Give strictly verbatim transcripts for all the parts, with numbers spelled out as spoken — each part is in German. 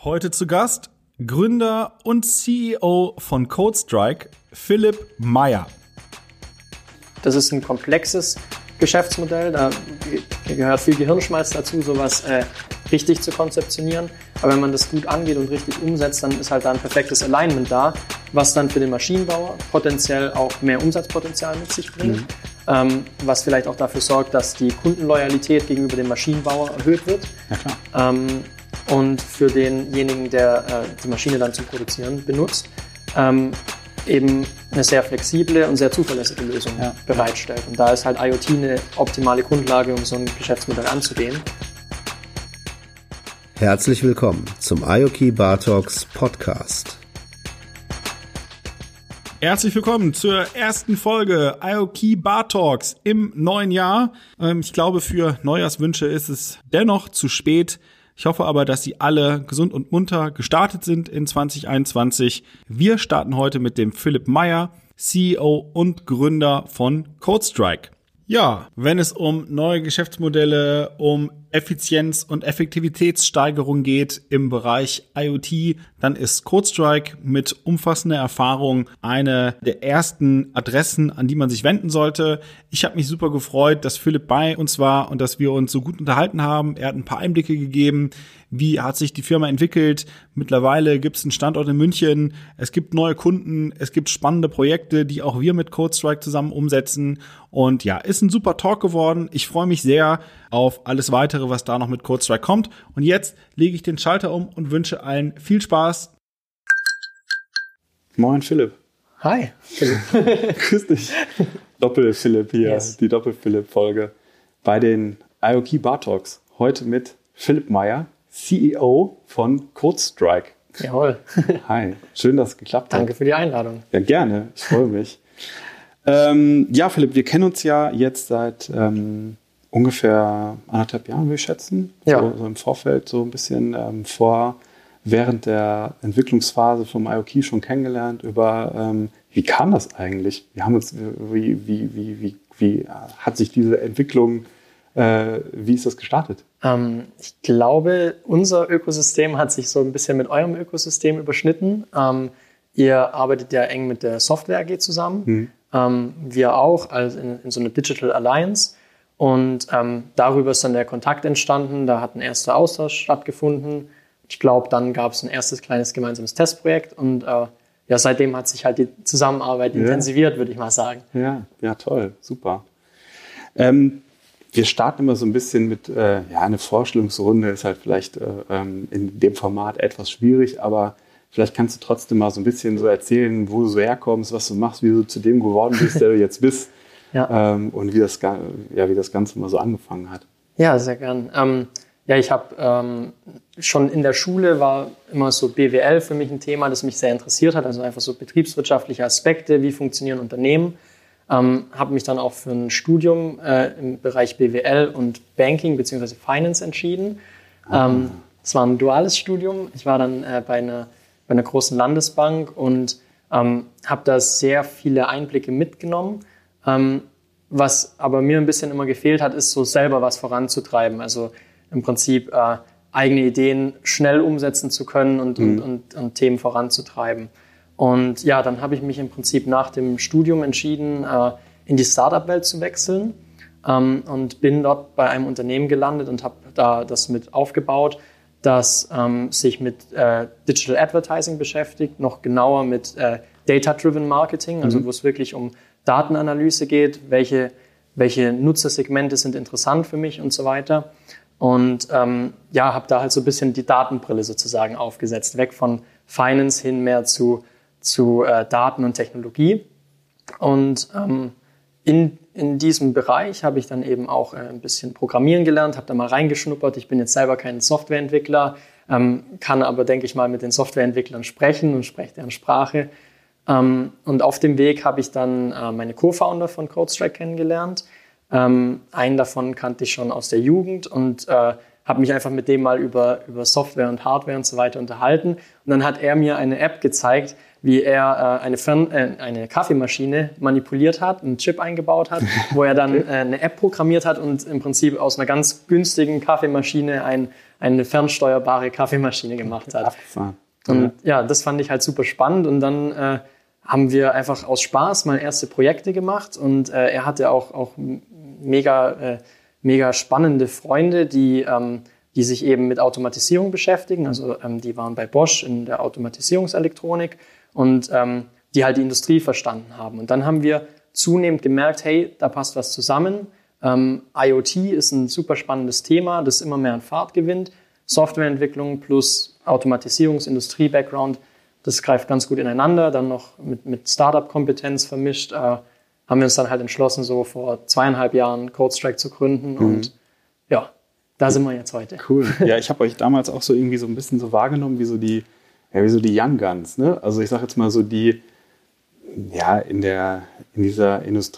Heute zu Gast Gründer und C E O von CodeStrike, Philipp Meyer. Das ist ein komplexes Geschäftsmodell, da gehört viel Gehirnschmalz dazu, sowas äh, richtig zu konzeptionieren. Aber wenn man das gut angeht und richtig umsetzt, dann ist halt da ein perfektes Alignment da, was dann für den Maschinenbauer potenziell auch mehr Umsatzpotenzial mit sich bringt. Mhm. Ähm, was vielleicht auch dafür sorgt, dass die Kundenloyalität gegenüber dem Maschinenbauer erhöht wird. Ja, klar. Ähm, und für denjenigen, der äh, die Maschine dann zum Produzieren benutzt, ähm, eben eine sehr flexible und sehr zuverlässige Lösung ja. bereitstellt. Und da ist halt IoT eine optimale Grundlage, um so ein Geschäftsmodell anzugehen. Herzlich willkommen zum IoT Bar Talks Podcast. Herzlich willkommen zur ersten Folge IoT Bar Talks im neuen Jahr. Ich glaube, für Neujahrswünsche ist es dennoch zu spät. Ich hoffe aber, dass Sie alle gesund und munter gestartet sind in zwanzig einundzwanzig. Wir starten heute mit dem Philipp Meyer, C E O und Gründer von CodeStrike. Ja, wenn es um neue Geschäftsmodelle, um Effizienz und Effektivitätssteigerung geht im Bereich IoT, dann ist CodeStrike mit umfassender Erfahrung eine der ersten Adressen, an die man sich wenden sollte. Ich habe mich super gefreut, dass Philipp bei uns war und dass wir uns so gut unterhalten haben. Er hat ein paar Einblicke gegeben, wie hat sich die Firma entwickelt. Mittlerweile gibt es einen Standort in München, es gibt neue Kunden, es gibt spannende Projekte, die auch wir mit CodeStrike zusammen umsetzen. Und ja, ist ein super Talk geworden. Ich freue mich sehr auf alles Weitere, was da noch mit CodeStrike kommt. Und jetzt lege ich den Schalter um und wünsche allen viel Spaß. Moin Philipp. Hi Philipp. Grüß dich. Doppel-Philipp hier, yes. Die Doppel-Philipp-Folge bei den IoT Bar Talks. Heute mit Philipp Meyer, C E O von CodeStrike. Jawohl. Hi, schön, dass es geklappt hat. Danke für die Einladung. Ja, gerne. Ich freue mich. ähm, ja, Philipp, wir kennen uns ja jetzt seit ähm, ungefähr anderthalb Jahren, würde ich schätzen. Ja. So, so im Vorfeld, so ein bisschen ähm, vor, während der Entwicklungsphase vom IoT schon kennengelernt. Über ähm, wie kam das eigentlich? Wir haben uns, wie, wie, wie, wie, wie hat sich diese Entwicklung, äh, wie ist das gestartet? Ähm, ich glaube, unser Ökosystem hat sich so ein bisschen mit eurem Ökosystem überschnitten. Ähm, ihr arbeitet ja eng mit der Software A G zusammen. Mhm. Ähm, wir auch, also in, in so einer Digital Alliance. Und ähm, darüber ist dann der Kontakt entstanden. Da hat ein erster Austausch stattgefunden. Ich glaube, dann gab es ein erstes kleines gemeinsames Testprojekt. Und äh, ja, seitdem hat sich halt die Zusammenarbeit ja. intensiviert, würde ich mal sagen. Ja, ja, toll, super. Ähm, wir starten immer so ein bisschen mit, äh, ja, eine Vorstellungsrunde ist halt vielleicht äh, in dem Format etwas schwierig, aber vielleicht kannst du trotzdem mal so ein bisschen so erzählen, wo du so herkommst, was du machst, wie du zu dem geworden bist, der du jetzt bist. Ja. Ähm, und wie das, ja, wie das Ganze mal so angefangen hat. Ja, sehr gern. Ähm, ja, ich habe ähm, schon in der Schule war immer so B W L für mich ein Thema, das mich sehr interessiert hat. Also einfach so betriebswirtschaftliche Aspekte, wie funktionieren Unternehmen. Ähm, habe mich dann auch für ein Studium äh, im Bereich B W L und Banking bzw. Finance entschieden. Ah. Ähm, es war ein duales Studium. Ich war dann äh, bei, einer, bei einer großen Landesbank und ähm, habe da sehr viele Einblicke mitgenommen. Ähm, was aber mir ein bisschen immer gefehlt hat, ist so selber was voranzutreiben. Also im Prinzip äh, eigene Ideen schnell umsetzen zu können und, mhm. und, und, und Themen voranzutreiben. Und ja, dann habe ich mich im Prinzip nach dem Studium entschieden, äh, in die Startup-Welt zu wechseln ähm, und bin dort bei einem Unternehmen gelandet und habe da das mit aufgebaut, das ähm, sich mit äh, Digital Advertising beschäftigt, noch genauer mit äh, Data-Driven Marketing, also mhm. wo es wirklich um Datenanalyse geht, welche, welche Nutzersegmente sind interessant für mich und so weiter. Und ähm, ja, habe da halt so ein bisschen die Datenbrille sozusagen aufgesetzt, weg von Finance hin mehr zu, zu äh, Daten und Technologie. Und ähm, in, in diesem Bereich habe ich dann eben auch äh, ein bisschen Programmieren gelernt, habe da mal reingeschnuppert. Ich bin jetzt selber kein Softwareentwickler, ähm, kann aber, denke ich mal, mit den Softwareentwicklern sprechen und spreche deren Sprache. Um, und auf dem Weg habe ich dann uh, meine Co-Founder von CodeStrike kennengelernt. Um, einen davon kannte ich schon aus der Jugend und uh, habe mich einfach mit dem mal über, über Software und Hardware und so weiter unterhalten. Und dann hat er mir eine App gezeigt, wie er äh, eine, Fern-, äh, eine Kaffeemaschine manipuliert hat, einen Chip eingebaut hat, wo er dann okay. äh, eine App programmiert hat und im Prinzip aus einer ganz günstigen Kaffeemaschine ein, eine fernsteuerbare Kaffeemaschine gemacht hat. Abgefahren. Und ja, das fand ich halt super spannend. Und dann äh, haben wir einfach aus Spaß mal erste Projekte gemacht. Und äh, er hatte auch, auch mega, äh, mega spannende Freunde, die, ähm, die sich eben mit Automatisierung beschäftigen. Also ähm, die waren bei Bosch in der Automatisierungselektronik und ähm, die halt die Industrie verstanden haben. Und dann haben wir zunehmend gemerkt, hey, da passt was zusammen. Ähm, IoT ist ein super spannendes Thema, das immer mehr an Fahrt gewinnt. Softwareentwicklung plus Automatisierungsindustrie-Background, das greift ganz gut ineinander. Dann noch mit, mit Startup-Kompetenz vermischt, äh, haben wir uns dann halt entschlossen, so vor zweieinhalb Jahren CodeStrike zu gründen. Mhm. Und ja, da sind wir jetzt heute. Cool. Ja, ich habe euch damals auch so irgendwie so ein bisschen so wahrgenommen, wie so die, ja, wie so die Young Guns. Ne? Also ich sage jetzt mal so die, ja, in der in dieser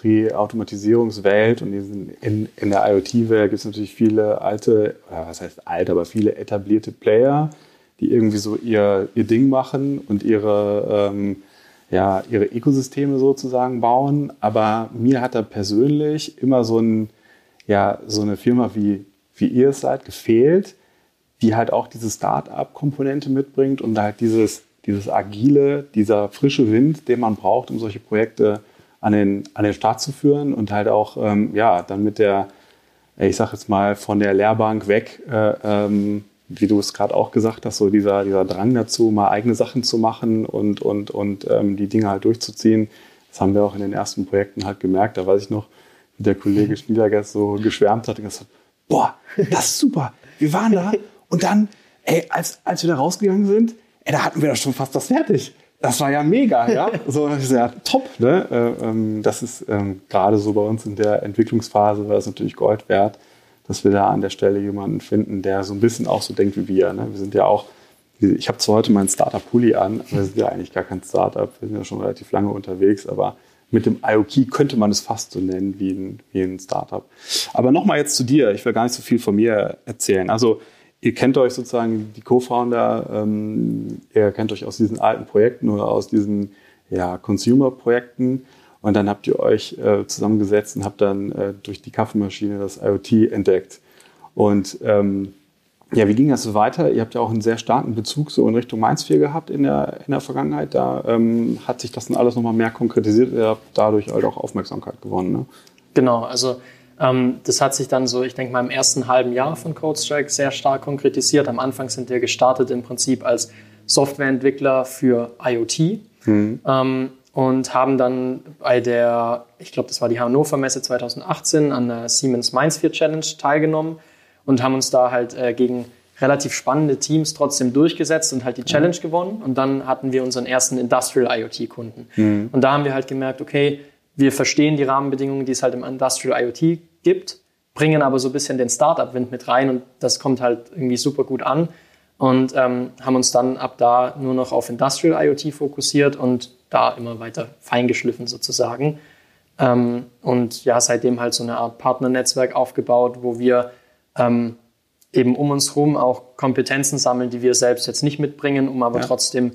Industrie-Automatisierungswelt und in, in der IoT-Welt gibt es natürlich viele alte, was heißt alt, aber viele etablierte Player, die irgendwie so ihr, ihr Ding machen und ihre, ähm, ja, ihre Ökosysteme sozusagen bauen. Aber mir hat da persönlich immer so, ein, ja, so eine Firma wie, wie ihr es seid gefehlt, die halt auch diese Start-up-Komponente mitbringt und halt dieses dieses agile, dieser frische Wind, den man braucht, um solche Projekte an den, an den Start zu führen und halt auch, ähm, ja, dann mit der, ich sag jetzt mal, von der Lehrbank weg, äh, ähm, wie du es gerade auch gesagt hast, so dieser, dieser Drang dazu, mal eigene Sachen zu machen und, und, und ähm, die Dinge halt durchzuziehen. Das haben wir auch in den ersten Projekten halt gemerkt. Da weiß ich noch, wie der Kollege Schniedergast so geschwärmt hat und gesagt, boah, das ist super, wir waren da und dann, ey, als, als wir da rausgegangen sind, ey, da hatten wir doch schon fast das fertig. Das war ja mega, ja. So, das ist ja top, ne? Äh, ähm, das ist ähm, gerade so bei uns in der Entwicklungsphase, war das natürlich Gold wert, dass wir da an der Stelle jemanden finden, der so ein bisschen auch so denkt wie wir. Ne? Wir sind ja auch, ich habe zwar heute meinen Startup-Pulli an, aber wir sind ja eigentlich gar kein Startup. Wir sind ja schon relativ lange unterwegs, aber mit dem IoT könnte man es fast so nennen wie ein, wie ein Startup. Aber nochmal jetzt zu dir. Ich will gar nicht so viel von mir erzählen. Also, ihr kennt euch sozusagen, die Co-Founder, ähm, ihr kennt euch aus diesen alten Projekten oder aus diesen ja, Consumer-Projekten und dann habt ihr euch äh, zusammengesetzt und habt dann äh, durch die Kaffeemaschine das IoT entdeckt. Und ähm, ja, wie ging das so weiter? Ihr habt ja auch einen sehr starken Bezug so in Richtung Mainz vier gehabt in der, in der Vergangenheit. Da ähm, hat sich das dann alles nochmal mehr konkretisiert. Ihr habt dadurch halt auch Aufmerksamkeit gewonnen. Ne? Genau, also Ähm, das hat sich dann so, ich denke mal, im ersten halben Jahr von CodeStrike sehr stark konkretisiert. Am Anfang sind wir gestartet im Prinzip als Softwareentwickler für IoT mhm. ähm, und haben dann bei der, ich glaube, das war die Hannover Messe zwanzig achtzehn, an der Siemens Mainz vier Challenge teilgenommen und haben uns da halt äh, gegen relativ spannende Teams trotzdem durchgesetzt und halt die Challenge mhm. gewonnen. Und dann hatten wir unseren ersten Industrial IoT-Kunden. Mhm. Und da haben wir halt gemerkt, okay, wir verstehen die Rahmenbedingungen, die es halt im Industrial IoT gibt, bringen aber so ein bisschen den Startup-Wind mit rein und das kommt halt irgendwie super gut an und ähm, haben uns dann ab da nur noch auf Industrial IoT fokussiert und da immer weiter feingeschliffen sozusagen. Ähm, und ja, seitdem halt so eine Art Partnernetzwerk aufgebaut, wo wir ähm, eben um uns herum auch Kompetenzen sammeln, die wir selbst jetzt nicht mitbringen, um aber ja. trotzdem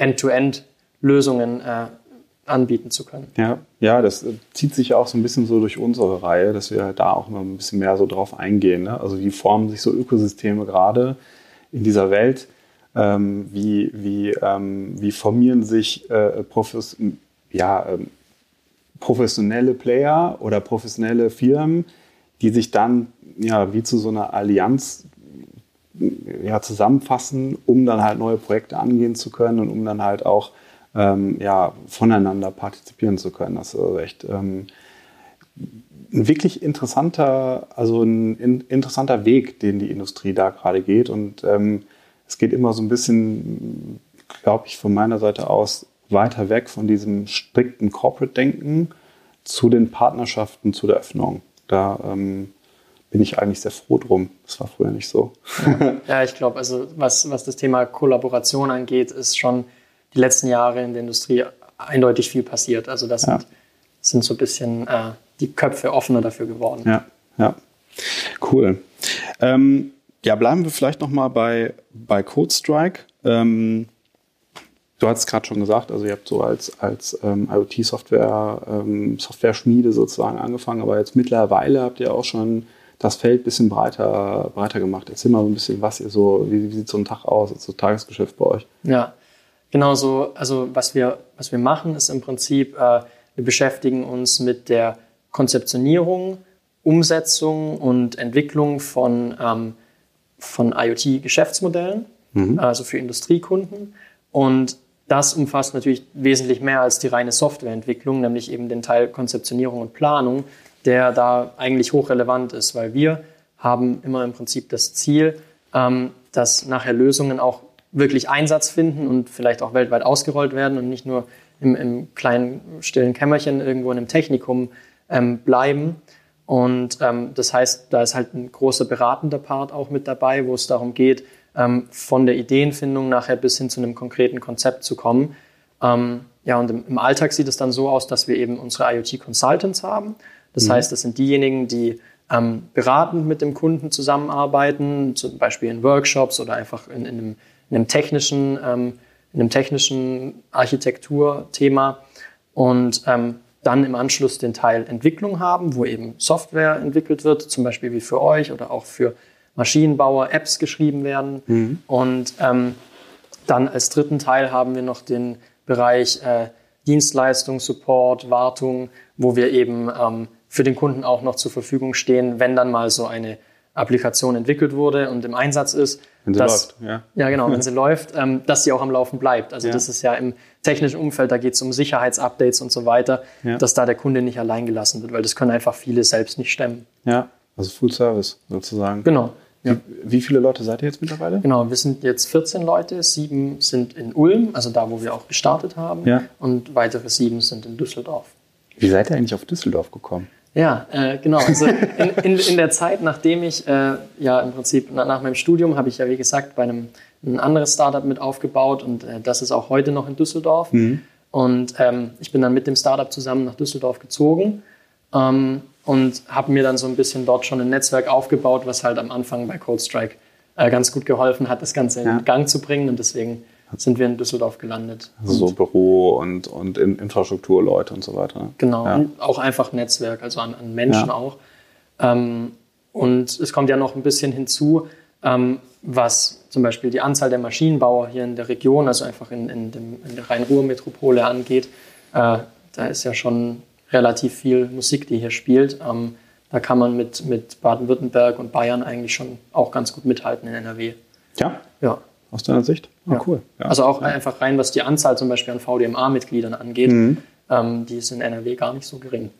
End-to-End-Lösungen äh, anbieten zu können. Ja, ja, das zieht sich auch so ein bisschen so durch unsere Reihe, dass wir da auch immer ein bisschen mehr so drauf eingehen. Ne? Also wie formen sich so Ökosysteme gerade in dieser Welt? Ähm, wie, wie, ähm, wie formieren sich äh, Profis, ja, ähm, professionelle Player oder professionelle Firmen, die sich dann ja wie zu so einer Allianz ja, zusammenfassen, um dann halt neue Projekte angehen zu können und um dann halt auch Ähm, ja, voneinander partizipieren zu können. Das ist also echt ähm, ein wirklich interessanter, also ein in, interessanter Weg, den die Industrie da gerade geht. Und ähm, es geht immer so ein bisschen, glaube ich, von meiner Seite aus weiter weg von diesem strikten Corporate-Denken zu den Partnerschaften, zu der Öffnung. Da ähm, bin ich eigentlich sehr froh drum. Das war früher nicht so. Ja, ja ich glaube, also was, was das Thema Kollaboration angeht, ist schon die letzten Jahre in der Industrie eindeutig viel passiert. Also das ja. sind, sind so ein bisschen äh, die Köpfe offener dafür geworden. Ja, ja. Cool. Ähm, ja, bleiben wir vielleicht noch mal bei, bei CodeStrike. Ähm, Du hast es gerade schon gesagt, also ihr habt so als, als ähm, IoT-Software, ähm, Software-Schmiede sozusagen angefangen, aber jetzt mittlerweile habt ihr auch schon das Feld ein bisschen breiter, breiter gemacht. Erzähl mal so ein bisschen, was ihr so, wie, wie sieht so ein Tag aus, so Tagesgeschäft bei euch? Ja, genau so. Also was wir, was wir machen, ist im Prinzip, äh, wir beschäftigen uns mit der Konzeptionierung, Umsetzung und Entwicklung von, ähm, von IoT-Geschäftsmodellen, mhm. also für Industriekunden. Und das umfasst natürlich wesentlich mehr als die reine Softwareentwicklung, nämlich eben den Teil Konzeptionierung und Planung, der da eigentlich hochrelevant ist, weil wir haben immer im Prinzip das Ziel, ähm, dass nachher Lösungen auch wirklich Einsatz finden und vielleicht auch weltweit ausgerollt werden und nicht nur im, im kleinen, stillen Kämmerchen irgendwo in einem Technikum ähm, bleiben. Und ähm, das heißt, da ist halt ein großer beratender Part auch mit dabei, wo es darum geht, ähm, von der Ideenfindung nachher bis hin zu einem konkreten Konzept zu kommen. Ähm, ja, und im, im Alltag sieht es dann so aus, dass wir eben unsere IoT-Consultants haben. Das mhm. heißt, das sind diejenigen, die ähm, beratend mit dem Kunden zusammenarbeiten, zum Beispiel in Workshops oder einfach in, in, einem, in einem technischen, ähm, in einem technischen Architekturthema und ähm, dann im Anschluss den Teil Entwicklung haben, wo eben Software entwickelt wird, zum Beispiel wie für euch oder auch für Maschinenbauer, Apps geschrieben werden. Mhm. Und ähm, dann als dritten Teil haben wir noch den Bereich äh, Dienstleistung, Support, Wartung, wo wir eben ähm, für den Kunden auch noch zur Verfügung stehen, wenn dann mal so eine Applikation entwickelt wurde und im Einsatz ist. Wenn sie dass, läuft, ja. Ja, genau, wenn sie läuft, ähm, dass sie auch am Laufen bleibt. Also ja. das ist ja im technischen Umfeld, da geht es um Sicherheitsupdates und so weiter, ja. dass da der Kunde nicht allein gelassen wird, weil das können einfach viele selbst nicht stemmen. Ja, also Full Service sozusagen. Genau. Ja. Wie, wie viele Leute seid ihr jetzt mittlerweile? Genau, wir sind jetzt vierzehn Leute, sieben sind in Ulm, also da, wo wir auch gestartet haben, ja. und weitere sieben sind in Düsseldorf. Wie seid ihr eigentlich auf Düsseldorf gekommen? Ja, äh, genau. Also in, in, in der Zeit, nachdem ich, äh, ja im Prinzip nach, nach meinem Studium, habe ich ja wie gesagt bei einem ein anderes Startup mit aufgebaut und äh, das ist auch heute noch in Düsseldorf. Mhm. Und ähm, ich bin dann mit dem Startup zusammen nach Düsseldorf gezogen ähm, und habe mir dann so ein bisschen dort schon ein Netzwerk aufgebaut, was halt am Anfang bei CodeStrike äh, ganz gut geholfen hat, das Ganze ja. in Gang zu bringen, und deswegen sind wir in Düsseldorf gelandet. Also so Büro und, und Infrastrukturleute und so weiter. Genau, ja. und auch einfach Netzwerk, also an, an Menschen ja. auch. Ähm, und es kommt ja noch ein bisschen hinzu, ähm, was zum Beispiel die Anzahl der Maschinenbauer hier in der Region, also einfach in, in, dem, in der Rhein-Ruhr-Metropole angeht. Äh, da ist ja schon relativ viel Musik, die hier spielt. Ähm, da kann man mit, mit Baden-Württemberg und Bayern eigentlich schon auch ganz gut mithalten in N R W. Ja? Ja. Aus deiner Sicht? Ah, ja. Cool. Ja. Also auch ja. einfach rein, was die Anzahl zum Beispiel an V D M A-Mitgliedern angeht, mhm. ähm, die ist in N R W gar nicht so gering.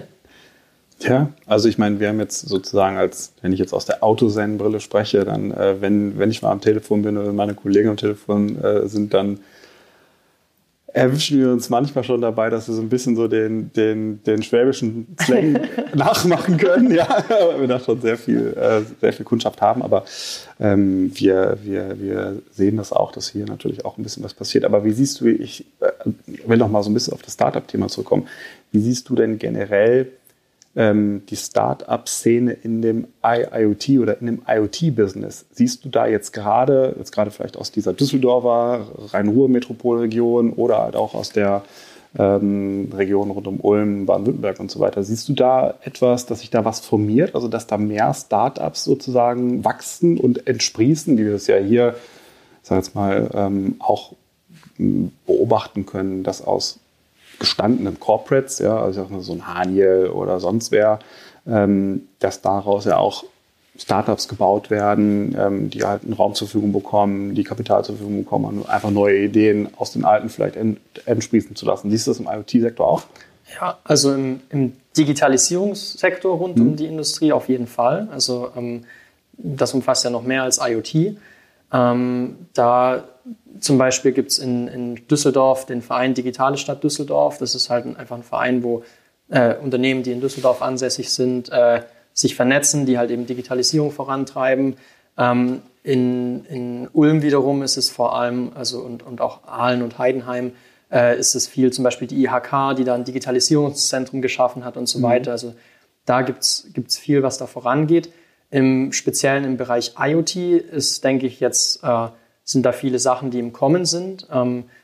Ja, also ich meine, wir haben jetzt sozusagen, als wenn ich jetzt aus der Autosen-Brille spreche, dann, äh, wenn, wenn ich mal am Telefon bin oder meine Kollegen am Telefon äh, sind, dann erwischen wir uns manchmal schon dabei, dass wir so ein bisschen so den, den, den schwäbischen Slang nachmachen können, ja, weil wir da schon sehr viel, äh, sehr viel Kundschaft haben, aber ähm, wir, wir, wir sehen das auch, dass hier natürlich auch ein bisschen was passiert. Aber wie siehst du, ich äh, will noch mal so ein bisschen auf das Startup-Thema zurückkommen, wie siehst du denn generell ähm, die Startup-Szene in dem IoT oder in dem IoT-Business? Siehst du da jetzt gerade, jetzt gerade vielleicht aus dieser Düsseldorfer Rhein-Ruhr-Metropolregion oder halt auch aus der ähm, Region rund um Ulm, Baden-Württemberg und so weiter, siehst du da etwas, dass sich da was formiert, also dass da mehr Startups sozusagen wachsen und entsprießen, wie wir es ja hier, ich sag jetzt mal, ähm, auch beobachten können, dass aus gestandenen Corporates, ja, also auch so ein Haniel oder sonst wer, ähm, dass daraus ja auch Startups gebaut werden, ähm, die halt einen Raum zur Verfügung bekommen, die Kapital zur Verfügung bekommen und einfach neue Ideen aus den alten vielleicht ent- entsprießen zu lassen. Siehst du das im IoT-Sektor auch? Ja, also im, im Digitalisierungssektor rund hm. um die Industrie auf jeden Fall. Also ähm, das umfasst ja noch mehr als IoT. Ähm, da zum Beispiel gibt es in, in Düsseldorf den Verein Digitale Stadt Düsseldorf. Das ist halt ein, einfach ein Verein, wo äh, Unternehmen, die in Düsseldorf ansässig sind, äh, sich vernetzen, die halt eben Digitalisierung vorantreiben. Ähm, in, in Ulm wiederum ist es vor allem, also und, und auch Aalen und Heidenheim, äh, ist es viel, zum Beispiel die I H K, die da ein Digitalisierungszentrum geschaffen hat und so mhm. weiter. Also da gibt es viel, was da vorangeht. Im Speziellen im Bereich IoT ist, denke ich, jetzt äh, sind da viele Sachen, die im Kommen sind. Ähm,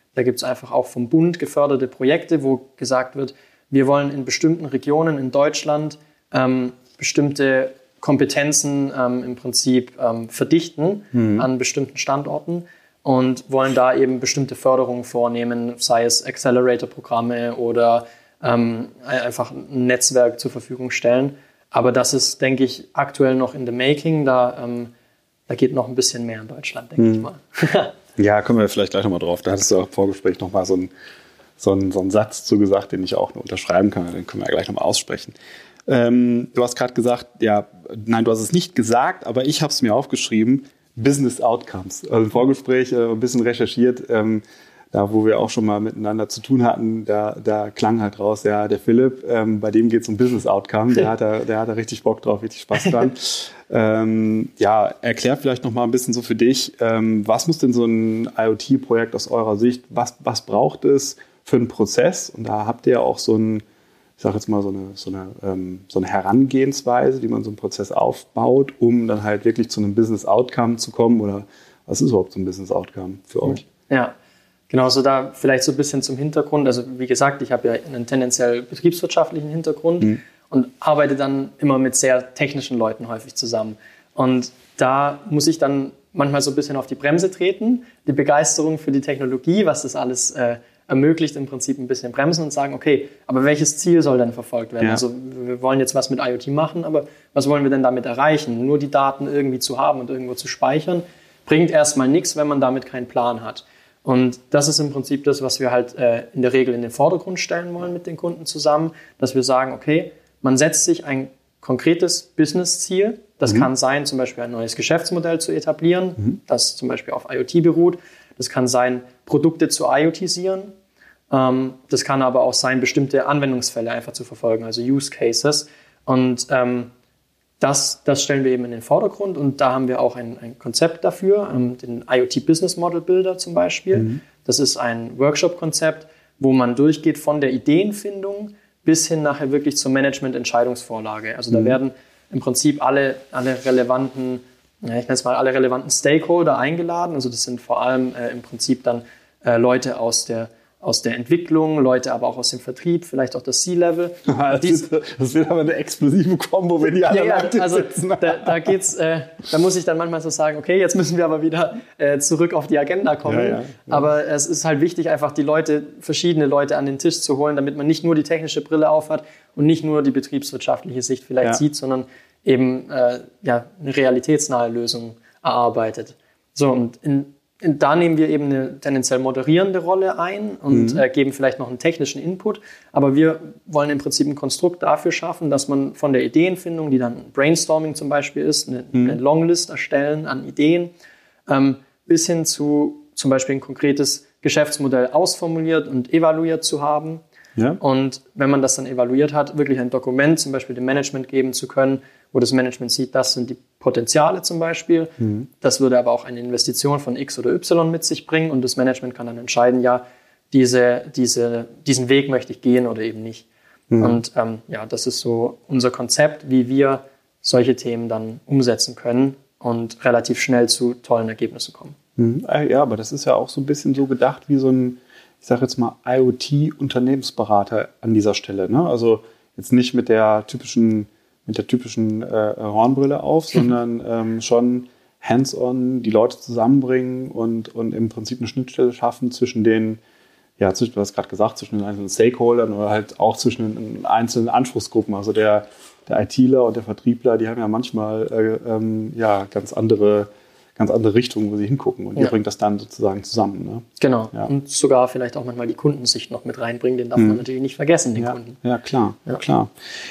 Da gibt es einfach auch vom Bund geförderte Projekte, wo gesagt wird, wir wollen in bestimmten Regionen in Deutschland ähm, bestimmte Kompetenzen ähm, im Prinzip ähm, verdichten mhm. an bestimmten Standorten und wollen da eben bestimmte Förderungen vornehmen, sei es Accelerator-Programme oder ähm, einfach ein Netzwerk zur Verfügung stellen. Aber das ist, denke ich, aktuell noch in the making. Da, ähm, da geht noch ein bisschen mehr in Deutschland, denke mhm. ich mal. Ja, kommen wir vielleicht gleich nochmal drauf. Da hattest du auch im Vorgespräch nochmal so einen so einen, so einen Satz zu gesagt, den ich auch nur unterschreiben kann. Den können wir ja gleich nochmal aussprechen. Ähm, du hast gerade gesagt, ja, nein, du hast es nicht gesagt, aber ich habe es mir aufgeschrieben, Business Outcomes. Also im Vorgespräch äh, ein bisschen recherchiert, ähm, da wo wir auch schon mal miteinander zu tun hatten, da, da klang halt raus, ja, der Philipp, ähm, bei dem geht es um Business Outcome, der hat da, der hat da richtig Bock drauf, richtig Spaß dran. ähm, ja, erklär vielleicht noch mal ein bisschen so für dich, ähm, was muss denn so ein IoT-Projekt aus eurer Sicht, was, was braucht es für einen Prozess? Und da habt ihr ja auch so ein, ich sage jetzt mal, so eine, so, eine, ähm, so eine Herangehensweise, wie man so einen Prozess aufbaut, um dann halt wirklich zu einem Business Outcome zu kommen. Oder was ist überhaupt so ein Business Outcome für euch? Ja, genau, so da vielleicht so ein bisschen zum Hintergrund. Also wie gesagt, ich habe ja einen tendenziell betriebswirtschaftlichen Hintergrund mhm. und arbeite dann immer mit sehr technischen Leuten häufig zusammen. Und da muss ich dann manchmal so ein bisschen auf die Bremse treten, die Begeisterung für die Technologie, was das alles äh, ermöglicht, im Prinzip ein bisschen bremsen und sagen, okay, aber welches Ziel soll denn verfolgt werden? Ja. Also wir wollen jetzt was mit IoT machen, aber was wollen wir denn damit erreichen? Nur die Daten irgendwie zu haben und irgendwo zu speichern, bringt erstmal nichts, wenn man damit keinen Plan hat. Und das ist im Prinzip das, was wir halt äh, in der Regel in den Vordergrund stellen wollen mit den Kunden zusammen, dass wir sagen, okay, man setzt sich ein konkretes Business-Ziel. Das mhm. kann sein, zum Beispiel ein neues Geschäftsmodell zu etablieren, mhm. das zum Beispiel auf IoT beruht. Das kann sein, Produkte zu IoTisieren. Ähm, das kann aber auch sein, bestimmte Anwendungsfälle einfach zu verfolgen, also Use Cases. Und ähm, das, das stellen wir eben in den Vordergrund. Und da haben wir auch ein, ein Konzept dafür, ähm, den IoT Business Model Builder zum Beispiel. Mhm. Das ist ein Workshop-Konzept, wo man durchgeht von der Ideenfindung bis hin nachher wirklich zur Management-Entscheidungsvorlage. Also da mhm. werden im Prinzip alle, alle relevanten, ja, ich nenne es mal alle relevanten Stakeholder eingeladen. Also das sind vor allem äh, im Prinzip dann äh, Leute aus der, aus der Entwicklung, Leute aber auch aus dem Vertrieb, vielleicht auch das C-Level. Das, das wird aber eine explosive Kombo, wenn die alle ja, ja, also da, da geht's, äh, da muss ich dann manchmal so sagen, okay, jetzt müssen wir aber wieder äh, zurück auf die Agenda kommen. Ja, ja, ja. Aber es ist halt wichtig, einfach die Leute, verschiedene Leute an den Tisch zu holen, damit man nicht nur die technische Brille aufhat und nicht nur die betriebswirtschaftliche Sicht vielleicht ja. sieht, sondern eben äh, ja, eine realitätsnahe Lösung erarbeitet. So, und in, in, da nehmen wir eben eine tendenziell moderierende Rolle ein und mhm. äh, geben vielleicht noch einen technischen Input, aber wir wollen im Prinzip ein Konstrukt dafür schaffen, dass man von der Ideenfindung, die dann Brainstorming zum Beispiel ist, eine, mhm. eine Longlist erstellen an Ideen, ähm, bis hin zu zum Beispiel ein konkretes Geschäftsmodell ausformuliert und evaluiert zu haben. Ja. Und wenn man das dann evaluiert hat, wirklich ein Dokument zum Beispiel dem Management geben zu können, wo das Management sieht, das sind die Potenziale zum Beispiel. Mhm. Das würde aber auch eine Investition von X oder Y mit sich bringen und das Management kann dann entscheiden, ja, diese, diese, diesen Weg möchte ich gehen oder eben nicht. Mhm. Und ähm, ja, das ist so unser Konzept, wie wir solche Themen dann umsetzen können und relativ schnell zu tollen Ergebnissen kommen. Mhm. Ja, aber das ist ja auch so ein bisschen so gedacht wie so ein, ich sage jetzt mal, IoT-Unternehmensberater an dieser Stelle. Ne? Also jetzt nicht mit der typischen, mit der typischen äh, Hornbrille auf, sondern ähm, schon hands-on die Leute zusammenbringen und, und im Prinzip eine Schnittstelle schaffen zwischen den, ja, zwischen, du hast gerade gesagt, zwischen den einzelnen Stakeholdern oder halt auch zwischen den einzelnen Anspruchsgruppen. Also der, der ITler und der Vertriebler, die haben ja manchmal äh, ähm, ja, ganz andere ganz andere Richtungen, wo sie hingucken und ihr ja. bringt das dann sozusagen zusammen. Ne? Genau. Ja. Und sogar vielleicht auch manchmal die Kundensicht noch mit reinbringen, den darf mhm. man natürlich nicht vergessen, den ja. Kunden. Ja, klar. Ja. klar.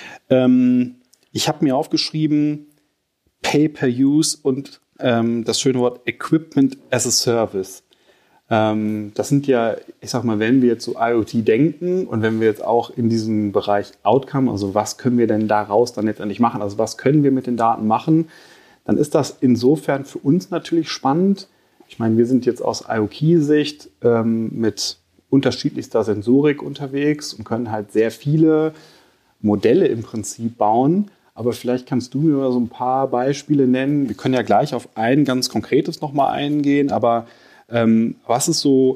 Ähm, ich habe mir aufgeschrieben, Pay-per-Use und ähm, das schöne Wort Equipment as a Service. Ähm, das sind ja, ich sag mal, wenn wir jetzt so IoT denken und wenn wir jetzt auch in diesem Bereich Outcome, also was können wir denn daraus dann letztendlich machen, also was können wir mit den Daten machen, dann ist das insofern für uns natürlich spannend. Ich meine, wir sind jetzt aus IoT-Sicht ähm, mit unterschiedlichster Sensorik unterwegs und können halt sehr viele Modelle im Prinzip bauen. Aber vielleicht kannst du mir mal so ein paar Beispiele nennen. Wir können ja gleich auf ein ganz konkretes nochmal eingehen. Aber ähm, was ist so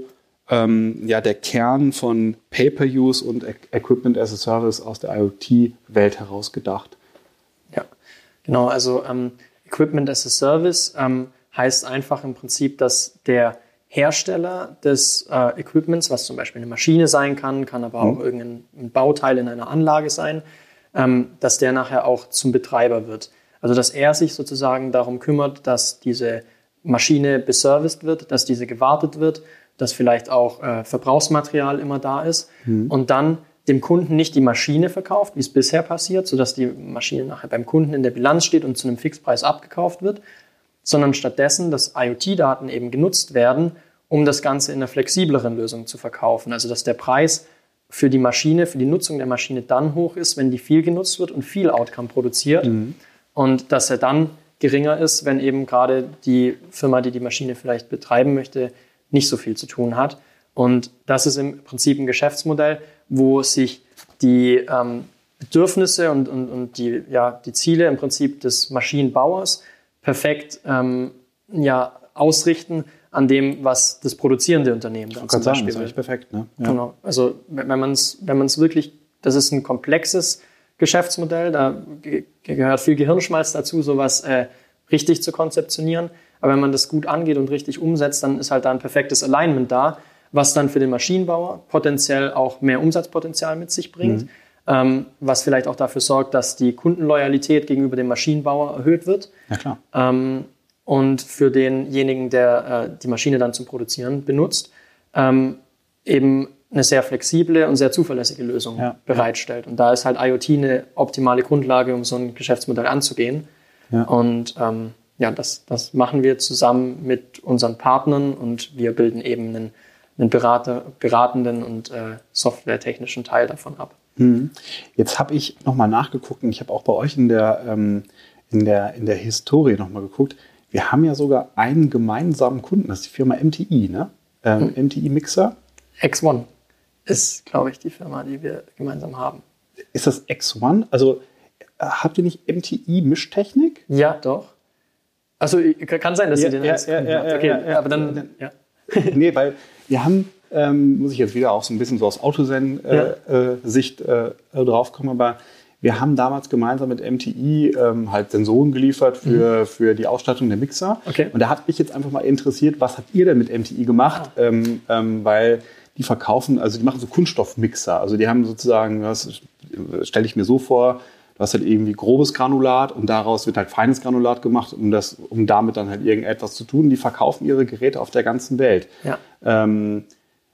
ähm, ja der Kern von Pay-per-Use und E- Equipment as a Service aus der IoT-Welt heraus gedacht. Ja, genau. Also ähm, Equipment as a Service ähm, heißt einfach im Prinzip, dass der Hersteller des äh, Equipments, was zum Beispiel eine Maschine sein kann, kann aber auch mhm. irgendein ein Bauteil in einer Anlage sein, ähm, dass der nachher auch zum Betreiber wird. Also dass er sich sozusagen darum kümmert, dass diese Maschine beserviced wird, dass diese gewartet wird, dass vielleicht auch äh, Verbrauchsmaterial immer da ist mhm. und dann dem Kunden nicht die Maschine verkauft, wie es bisher passiert, sodass die Maschine nachher beim Kunden in der Bilanz steht und zu einem Fixpreis abgekauft wird, sondern stattdessen, dass IoT-Daten eben genutzt werden, um das Ganze in einer flexibleren Lösung zu verkaufen. Also dass der Preis für die Maschine, für die Nutzung der Maschine dann hoch ist, wenn die viel genutzt wird und viel Outcome produziert mhm. und dass er dann geringer ist, wenn eben gerade die Firma, die die Maschine vielleicht betreiben möchte, nicht so viel zu tun hat. Und das ist im Prinzip ein Geschäftsmodell, wo sich die ähm, Bedürfnisse und, und, und die, ja, die Ziele im Prinzip des Maschinenbauers perfekt ähm, ja, ausrichten an dem, was das produzierende Unternehmen dann zum Beispiel will. Das ist perfekt, ne? Ja. Genau. Also wenn man es wenn man es wirklich, das ist ein komplexes Geschäftsmodell, da ge- gehört viel Gehirnschmalz dazu, sowas äh, richtig zu konzeptionieren. Aber wenn man das gut angeht und richtig umsetzt, dann ist halt da ein perfektes Alignment da, was dann für den Maschinenbauer potenziell auch mehr Umsatzpotenzial mit sich bringt, mhm. ähm, was vielleicht auch dafür sorgt, dass die Kundenloyalität gegenüber dem Maschinenbauer erhöht wird. Ja, klar. Ähm, und für denjenigen, der äh, die Maschine dann zum Produzieren benutzt, ähm, eben eine sehr flexible und sehr zuverlässige Lösung ja, bereitstellt. Ja. Und da ist halt IoT eine optimale Grundlage, um so ein Geschäftsmodell anzugehen. Ja. Und ähm, ja, das, das machen wir zusammen mit unseren Partnern und wir bilden eben einen, einen Berater, beratenden und äh, softwaretechnischen Teil davon ab. Hm. Jetzt habe ich nochmal nachgeguckt und ich habe auch bei euch in der, ähm, in der, in der Historie nochmal geguckt. Wir haben ja sogar einen gemeinsamen Kunden, das ist die Firma M T I, ne? Ähm, hm. M T I Mixer. X eins ist, glaube ich, die Firma, die wir gemeinsam haben. Ist das X eins? Also habt ihr nicht M T I Mischtechnik? Ja, doch. Also kann sein, dass ja, ihr den ja, als ja, Kunden ja, habt. ja, Okay, ja, ja, aber dann, ja. Nee, weil wir haben, ähm, muss ich jetzt wieder auch so ein bisschen so aus Autosen-Sicht äh, ja. äh, draufkommen, aber wir haben damals gemeinsam mit M T I ähm, halt Sensoren geliefert für, mhm. für die Ausstattung der Mixer. Okay. Und da hat mich jetzt einfach mal interessiert, was habt ihr denn mit M T I gemacht? Ah. Ähm, ähm, weil die verkaufen, also die machen so Kunststoffmixer. Also die haben sozusagen, das stelle ich mir so vor, du hast halt irgendwie grobes Granulat und daraus wird halt feines Granulat gemacht, um, das, um damit dann halt irgendetwas zu tun. Die verkaufen ihre Geräte auf der ganzen Welt. Ja. Ähm,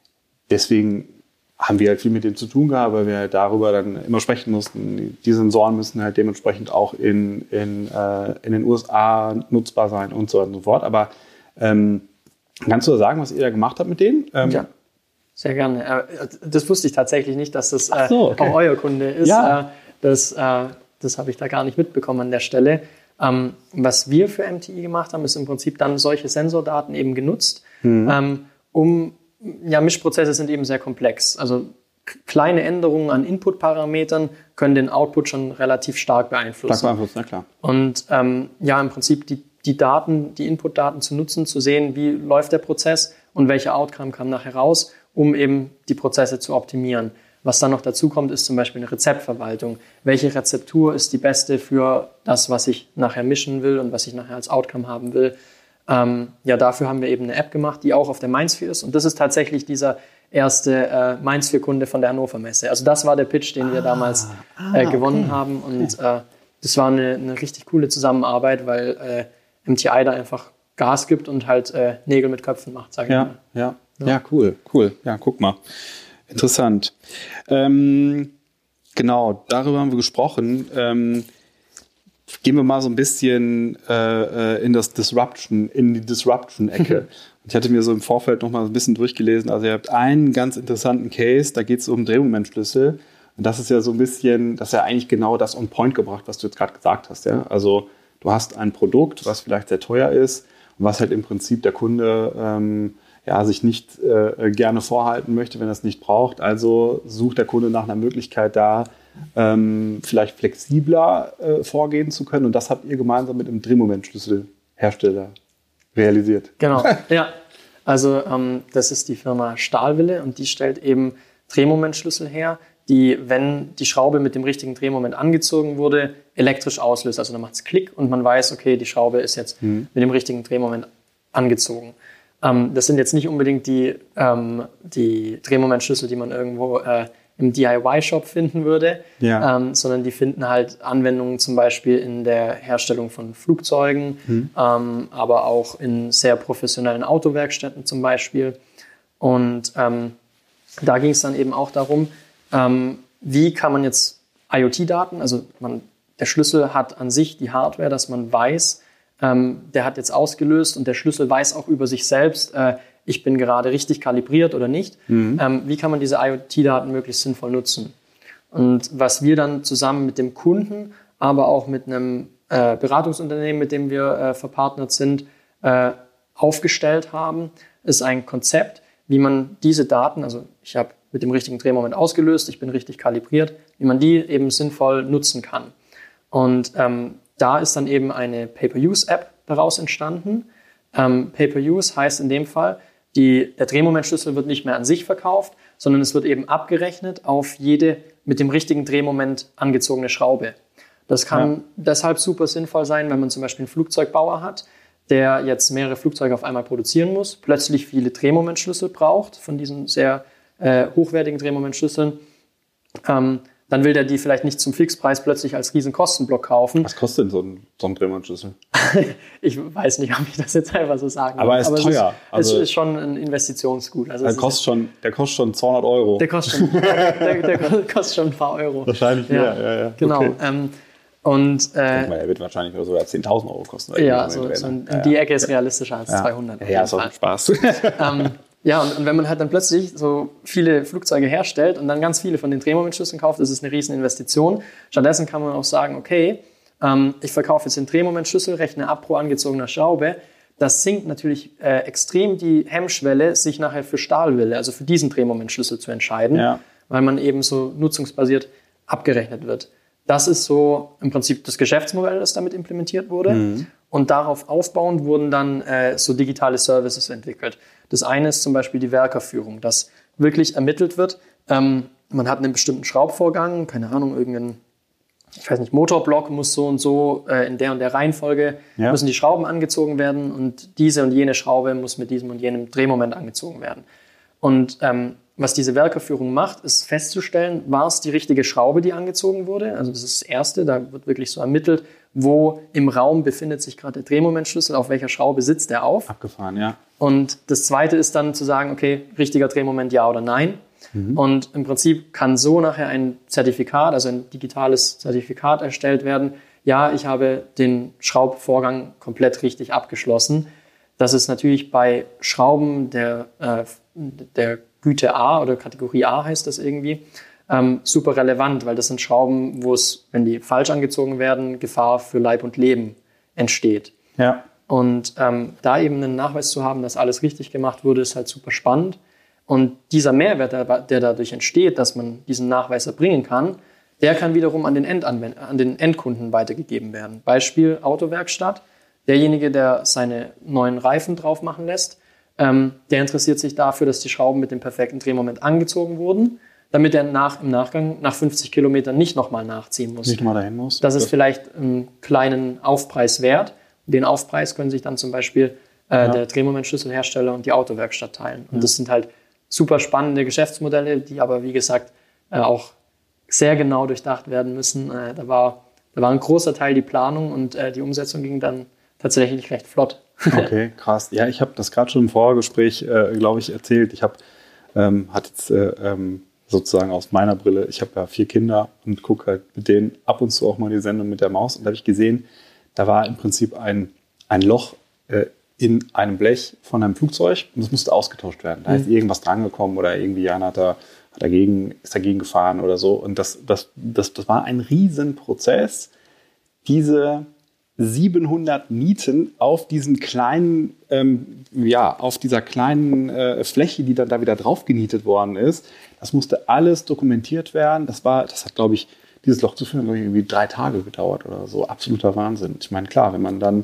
deswegen haben wir halt viel mit denen zu tun gehabt, weil wir halt darüber dann immer sprechen mussten. Die Sensoren müssen halt dementsprechend auch in, in, äh, in den U S A nutzbar sein und so weiter und so fort. Aber ähm, kannst du sagen, was ihr da gemacht habt mit denen? Ähm, ja, sehr gerne. Das wusste ich tatsächlich nicht, dass das äh, so, okay. auch euer Kunde ist. Ja. Das, äh, das habe ich da gar nicht mitbekommen an der Stelle. Ähm, was wir für M T I gemacht haben, ist im Prinzip dann solche Sensordaten eben genutzt, mhm. ähm, um, ja, Mischprozesse sind eben sehr komplex. Also k- kleine Änderungen an Input-Parametern können den Output schon relativ stark beeinflussen. Stark beeinflussen, na klar. Und ähm, ja, im Prinzip die, die Daten, die Input-Daten zu nutzen, zu sehen, wie läuft der Prozess und welcher Outcome kam nachher raus, um eben die Prozesse zu optimieren. Was dann noch dazu kommt, ist zum Beispiel eine Rezeptverwaltung. Welche Rezeptur ist die beste für das, was ich nachher mischen will und was ich nachher als Outcome haben will? Ähm, ja, dafür haben wir eben eine App gemacht, die auch auf der Mainsphere ist. Und das ist tatsächlich dieser erste äh, Mainsphere-Kunde von der Hannover Messe. Also das war der Pitch, den wir ah, damals äh, gewonnen okay. haben. Und okay. äh, das war eine, eine richtig coole Zusammenarbeit, weil äh, M T I da einfach Gas gibt und halt äh, Nägel mit Köpfen macht, sage ja, ich mal. Ja, ja, ja, cool, cool. Ja, guck mal. Interessant. Ähm, genau, darüber haben wir gesprochen. Ähm, gehen wir mal so ein bisschen äh, in das Disruption, in die Disruption-Ecke. Ich hatte mir so im Vorfeld noch mal ein bisschen durchgelesen. Also ihr habt einen ganz interessanten Case, da geht es um Drehmomentschlüssel. Und das ist ja so ein bisschen, das ist ja eigentlich genau das on point gebracht, was du jetzt gerade gesagt hast. Ja? Also du hast ein Produkt, was vielleicht sehr teuer ist und was halt im Prinzip der Kunde ähm, ja, sich nicht äh, gerne vorhalten möchte, wenn er es nicht braucht. Also sucht der Kunde nach einer Möglichkeit da, ähm, vielleicht flexibler äh, vorgehen zu können. Und das habt ihr gemeinsam mit einem Drehmomentschlüsselhersteller realisiert. Genau, ja. Also ähm, das ist die Firma Stahlwille und die stellt eben Drehmomentschlüssel her, die, wenn die Schraube mit dem richtigen Drehmoment angezogen wurde, elektrisch auslöst. Also dann macht es Klick und man weiß, okay, die Schraube ist jetzt mhm. mit dem richtigen Drehmoment angezogen. Ähm, das sind jetzt nicht unbedingt die, ähm, die Drehmomentschlüssel, die man irgendwo äh, im D I Y-Shop finden würde, ja. ähm, sondern die finden halt Anwendungen zum Beispiel in der Herstellung von Flugzeugen, mhm. ähm, aber auch in sehr professionellen Autowerkstätten zum Beispiel. Und ähm, da ging es dann eben auch darum, ähm, wie kann man jetzt IoT-Daten, also man, der Schlüssel hat an sich die Hardware, dass man weiß, ähm, der hat jetzt ausgelöst und der Schlüssel weiß auch über sich selbst, äh, ich bin gerade richtig kalibriert oder nicht. Mhm. Ähm, wie kann man diese IoT-Daten möglichst sinnvoll nutzen? Und was wir dann zusammen mit dem Kunden, aber auch mit einem äh, Beratungsunternehmen, mit dem wir äh, verpartnert sind, äh, aufgestellt haben, ist ein Konzept, wie man diese Daten, also ich habe mit dem richtigen Drehmoment ausgelöst, ich bin richtig kalibriert, wie man die eben sinnvoll nutzen kann. Und ähm, da ist dann eben eine Pay-per-Use-App daraus entstanden. Ähm, Pay-per-Use heißt in dem Fall, die, der Drehmomentschlüssel wird nicht mehr an sich verkauft, sondern es wird eben abgerechnet auf jede mit dem richtigen Drehmoment angezogene Schraube. Das kann ja. deshalb super sinnvoll sein, wenn man zum Beispiel einen Flugzeugbauer hat, der jetzt mehrere Flugzeuge auf einmal produzieren muss, plötzlich viele Drehmomentschlüssel braucht von diesen sehr äh, hochwertigen Drehmomentschlüsseln. Ähm, dann will der die vielleicht nicht zum Fixpreis plötzlich als riesen Kostenblock kaufen. Was kostet denn so ein, so ein Drehmomentschlüssel? Ich weiß nicht, ob ich das jetzt einfach so sagen kann. Aber er ist Aber teuer. Es ist, also es ist schon ein Investitionsgut. Also der, kostet schon, der kostet schon zweihundert Euro. Der kostet schon, der, der kostet schon ein paar Euro. Wahrscheinlich mehr, ja, ja. ja. Genau. Okay. Ähm, und, äh, ich mal, er wird wahrscheinlich sogar zehntausend Euro kosten. Ja, so, so in ja, die Ecke ist realistischer als ja. zweihundert. Ja, ist auch ein Spaß. ähm, Ja, und, und wenn man halt dann plötzlich so viele Flugzeuge herstellt und dann ganz viele von den Drehmomentschlüsseln kauft, das ist eine riesen Investition. Stattdessen kann man auch sagen, okay, ähm, ich verkaufe jetzt den Drehmomentschlüssel, rechne ab pro angezogener Schraube. Das sinkt natürlich äh, extrem die Hemmschwelle, sich nachher für Stahlwille, also für diesen Drehmomentschlüssel zu entscheiden, ja. weil man eben so nutzungsbasiert abgerechnet wird. Das ist so im Prinzip das Geschäftsmodell, das damit implementiert wurde. Mhm. Und darauf aufbauend wurden dann äh, so digitale Services entwickelt. Das eine ist zum Beispiel die Werkerführung, dass wirklich ermittelt wird, ähm, man hat einen bestimmten Schraubvorgang, keine Ahnung, irgendein, ich weiß nicht, Motorblock muss so und so äh, in der und der Reihenfolge, ja. müssen die Schrauben angezogen werden und diese und jene Schraube muss mit diesem und jenem Drehmoment angezogen werden. Und ähm, was diese Werkerführung macht, ist festzustellen, war es die richtige Schraube, die angezogen wurde. Also das ist das Erste, da wird wirklich so ermittelt, wo im Raum befindet sich gerade der Drehmomentschlüssel, auf welcher Schraube sitzt der auf. Abgefahren, ja. Und das Zweite ist dann zu sagen, okay, richtiger Drehmoment, ja oder nein. Mhm. Und im Prinzip kann so nachher ein Zertifikat, also ein digitales Zertifikat erstellt werden. Ja, ich habe den Schraubvorgang komplett richtig abgeschlossen. Das ist natürlich bei Schrauben der, äh, der Güte A oder Kategorie A heißt das irgendwie, ähm, super relevant, weil das sind Schrauben, wo es, wenn die falsch angezogen werden, Gefahr für Leib und Leben entsteht. Ja. Und ähm, da eben einen Nachweis zu haben, dass alles richtig gemacht wurde, ist halt super spannend. Und dieser Mehrwert, der, der dadurch entsteht, dass man diesen Nachweis erbringen kann, der kann wiederum an den, Endanwend- an den Endkunden weitergegeben werden. Beispiel Autowerkstatt. Derjenige, der seine neuen Reifen drauf machen lässt, ähm, der interessiert sich dafür, dass die Schrauben mit dem perfekten Drehmoment angezogen wurden, damit er nach, im Nachgang nach fünfzig Kilometern nicht nochmal nachziehen muss. Nicht mal dahin muss. Das ist das vielleicht einen kleinen Aufpreis wert. Den Aufpreis können sich dann zum Beispiel äh, ja. der Drehmomentschlüsselhersteller und die Autowerkstatt teilen. Und ja. das sind halt super spannende Geschäftsmodelle, die aber, wie gesagt, äh, auch sehr genau durchdacht werden müssen. Äh, da, war, da war ein großer Teil die Planung und äh, die Umsetzung ging dann tatsächlich recht flott. Okay, krass. Ja, ich habe das gerade schon im Vorgespräch, äh, glaube ich, erzählt. Ich habe ähm, hat jetzt äh, ähm, sozusagen aus meiner Brille, ich habe ja vier Kinder und gucke halt mit denen ab und zu auch mal die Sendung mit der Maus. Und da habe ich gesehen, da war im Prinzip ein, ein Loch äh, in einem Blech von einem Flugzeug und das musste ausgetauscht werden. Da mhm. ist irgendwas drangekommen oder irgendwie einer hat, da, hat dagegen, ist dagegen gefahren oder so. Und das, das, das, das war ein Riesenprozess, diese siebenhundert Nieten auf diesen kleinen, ähm, ja, auf dieser kleinen äh, Fläche, die dann da wieder drauf genietet worden ist. Das musste alles dokumentiert werden. Das war, das hat, glaube ich, dieses Loch zu führen, glaube ich, irgendwie drei Tage gedauert oder so. Absoluter Wahnsinn. Ich meine, klar, wenn man dann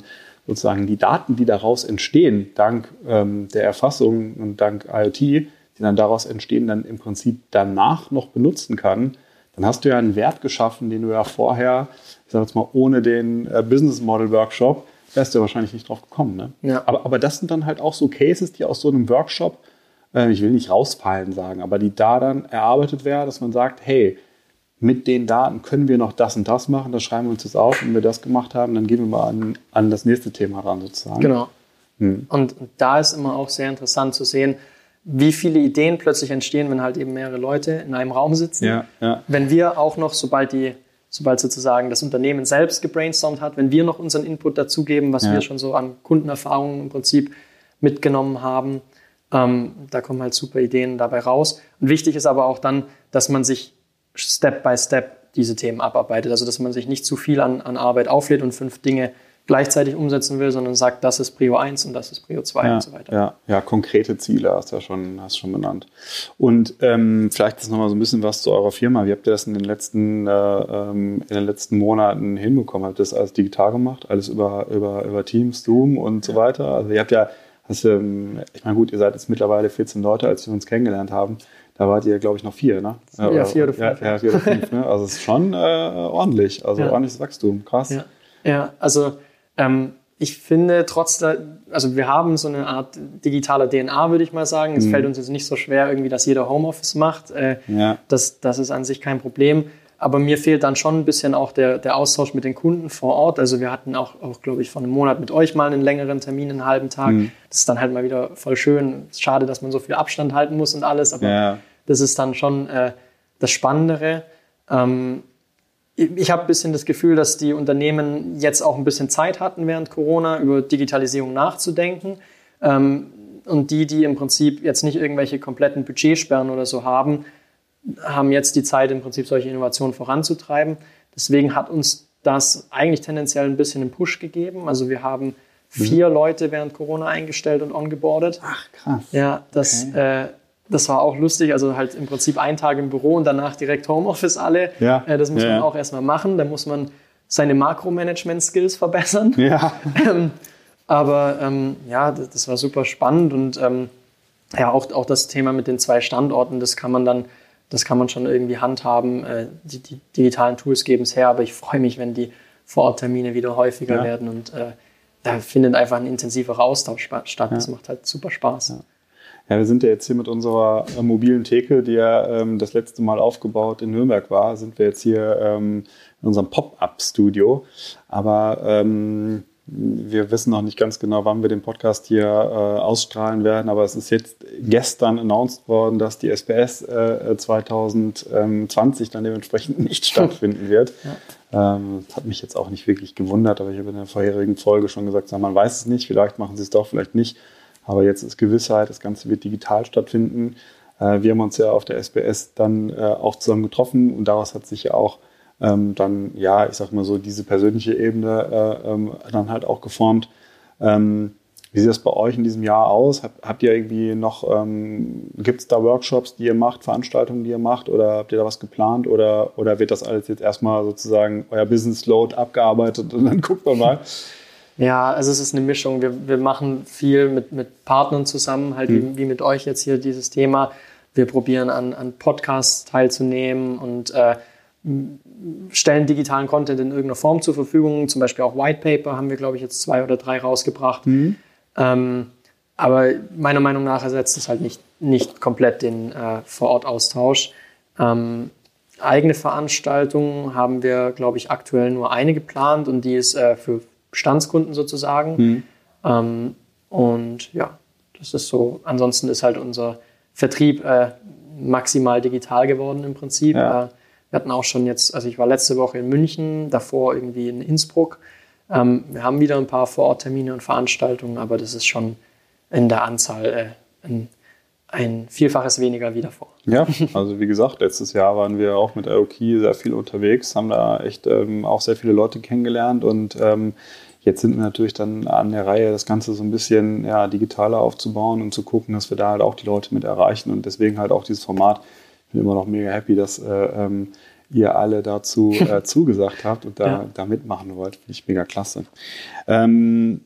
sozusagen die Daten, die daraus entstehen, dank ähm, der Erfassung und dank IoT, die dann daraus entstehen, dann im Prinzip danach noch benutzen kann, dann hast du ja einen Wert geschaffen, den du ja vorher, ich sage jetzt mal, ohne den äh, Business Model Workshop, wärst du ja wahrscheinlich nicht drauf gekommen. Ne? Ja. Aber, aber das sind dann halt auch so Cases, die aus so einem Workshop, äh, ich will nicht rausfallen sagen, aber die da dann erarbeitet werden, dass man sagt, hey, mit den Daten können wir noch das und das machen, das schreiben wir uns jetzt auf. Und wenn wir das gemacht haben, dann gehen wir mal an, an das nächste Thema ran sozusagen. Genau. Hm. Und da ist immer auch sehr interessant zu sehen, wie viele Ideen plötzlich entstehen, wenn halt eben mehrere Leute in einem Raum sitzen. Ja, ja. Wenn wir auch noch, sobald die, sobald sozusagen das Unternehmen selbst gebrainstormt hat, wenn wir noch unseren Input dazugeben, was Ja. wir schon so an Kundenerfahrungen im Prinzip mitgenommen haben, ähm, da kommen halt super Ideen dabei raus. Und wichtig ist aber auch dann, dass man sich Step by Step diese Themen abarbeitet. Also dass man sich nicht zu viel an, an Arbeit auflädt und fünf Dinge gleichzeitig umsetzen will, sondern sagt, das ist Prio eins und das ist Prio zwei Ja, und so weiter. ja, ja, konkrete Ziele hast du ja schon, hast schon benannt. Und ähm, vielleicht ist noch mal so ein bisschen was zu eurer Firma. Wie habt ihr das in den letzten, äh, ähm, in den letzten Monaten hinbekommen? Habt ihr das alles digital gemacht? Alles über, über, über Teams, Zoom und so weiter? Also ihr habt ja, hast, ähm, ich meine gut, ihr seid jetzt mittlerweile vierzehn Leute, als wir uns kennengelernt haben. Da wart ihr, glaube ich, noch vier, ne? Ja, vier oder fünf. Ja, ja, vier oder fünf, ne? Also es ist schon äh, ordentlich, also Ja. ordentliches Wachstum, krass. Ja, ja also ähm, ich finde trotz der, also wir haben so eine Art digitaler D N A, würde ich mal sagen. Es Mhm. fällt uns jetzt nicht so schwer, irgendwie, dass jeder Homeoffice macht. Äh, Ja. das, das ist an sich kein Problem. Aber mir fehlt dann schon ein bisschen auch der, der Austausch mit den Kunden vor Ort. Also wir hatten auch, auch glaube ich, vor einem Monat mit euch mal einen längeren Termin, einen halben Tag. Mhm. Das ist dann halt mal wieder voll schön. Schade, dass man so viel Abstand halten muss und alles. Aber Ja. das ist dann schon äh, das Spannendere. Ähm, ich ich habe ein bisschen das Gefühl, dass die Unternehmen jetzt auch ein bisschen Zeit hatten, während Corona über Digitalisierung nachzudenken. Ähm, und die, die im Prinzip jetzt nicht irgendwelche kompletten Budgetsperren oder so haben, haben jetzt die Zeit, im Prinzip solche Innovationen voranzutreiben. Deswegen hat uns das eigentlich tendenziell ein bisschen einen Push gegeben. Also wir haben vier Leute während Corona eingestellt und ongeboardet. Ach, krass. Ja, das, äh, das war auch lustig. Also halt im Prinzip ein Tag im Büro und danach direkt Homeoffice alle. Ja. Äh, das muss Ja, man ja. auch erstmal machen. Da muss man seine Makromanagement-Skills verbessern. Ja. Ähm, aber ähm, ja, das, das war super spannend und ähm, ja, auch, auch das Thema mit den zwei Standorten, das kann man dann, das kann man schon irgendwie handhaben. Äh, die, die digitalen Tools geben es her, aber ich freue mich, wenn die Vororttermine wieder häufiger Ja. werden und äh, da findet einfach ein intensiverer Austausch spa- statt. Das Ja. macht halt super Spaß. Ja. Ja, wir sind ja jetzt hier mit unserer äh, mobilen Theke, die ja ähm, das letzte Mal aufgebaut in Nürnberg war, sind wir jetzt hier ähm, in unserem Pop-Up-Studio. Aber ähm, wir wissen noch nicht ganz genau, wann wir den Podcast hier äh, ausstrahlen werden. Aber es ist jetzt gestern announced worden, dass die S B S äh, zwanzig zwanzig dann dementsprechend nicht stattfinden wird. Ja. Ähm, das hat mich jetzt auch nicht wirklich gewundert, aber ich habe in der vorherigen Folge schon gesagt, man weiß es nicht, vielleicht machen sie es doch, vielleicht nicht. Aber jetzt ist Gewissheit, das Ganze wird digital stattfinden. Äh, wir haben uns ja auf der S B S dann äh, auch zusammen getroffen und daraus hat sich ja auch ähm, dann, ja, ich sag mal so, diese persönliche Ebene äh, ähm, dann halt auch geformt. Ähm, wie sieht das bei euch in diesem Jahr aus? Hab, habt ihr irgendwie noch, ähm, gibt es da Workshops, die ihr macht, Veranstaltungen, die ihr macht oder habt ihr da was geplant oder, oder wird das alles jetzt erstmal sozusagen euer Business Load abgearbeitet und dann guckt man mal? Ja, also es ist eine Mischung. Wir, wir machen viel mit, mit Partnern zusammen, halt Mhm. wie, wie mit euch jetzt hier dieses Thema. Wir probieren an, an Podcasts teilzunehmen und äh, m- stellen digitalen Content in irgendeiner Form zur Verfügung. Zum Beispiel auch White Paper haben wir, glaube ich, jetzt zwei oder drei rausgebracht. Mhm. Ähm, aber meiner Meinung nach ersetzt es halt nicht, nicht komplett den äh, Vor-Ort-Austausch. Ähm, eigene Veranstaltungen haben wir, glaube ich, aktuell nur eine geplant und die ist äh, für Bestandskunden sozusagen. Mhm. Ähm, und ja, das ist so. Ansonsten ist halt unser Vertrieb äh, maximal digital geworden im Prinzip. Ja. Äh, wir hatten auch schon jetzt, also ich war letzte Woche in München, davor irgendwie in Innsbruck. Ähm, wir haben wieder ein paar Vororttermine und Veranstaltungen, aber das ist schon in der Anzahl äh, ein, ein Vielfaches weniger wie davor. Ja, also wie gesagt, letztes Jahr waren wir auch mit I O Key sehr viel unterwegs, haben da echt ähm, auch sehr viele Leute kennengelernt und ähm, jetzt sind wir natürlich dann an der Reihe, das Ganze so ein bisschen ja, digitaler aufzubauen und zu gucken, dass wir da halt auch die Leute mit erreichen und deswegen halt auch dieses Format. Ich bin immer noch mega happy, dass äh, ähm, ihr alle dazu äh, zugesagt habt und da, Ja. da mitmachen wollt. Finde ich mega klasse. Ähm,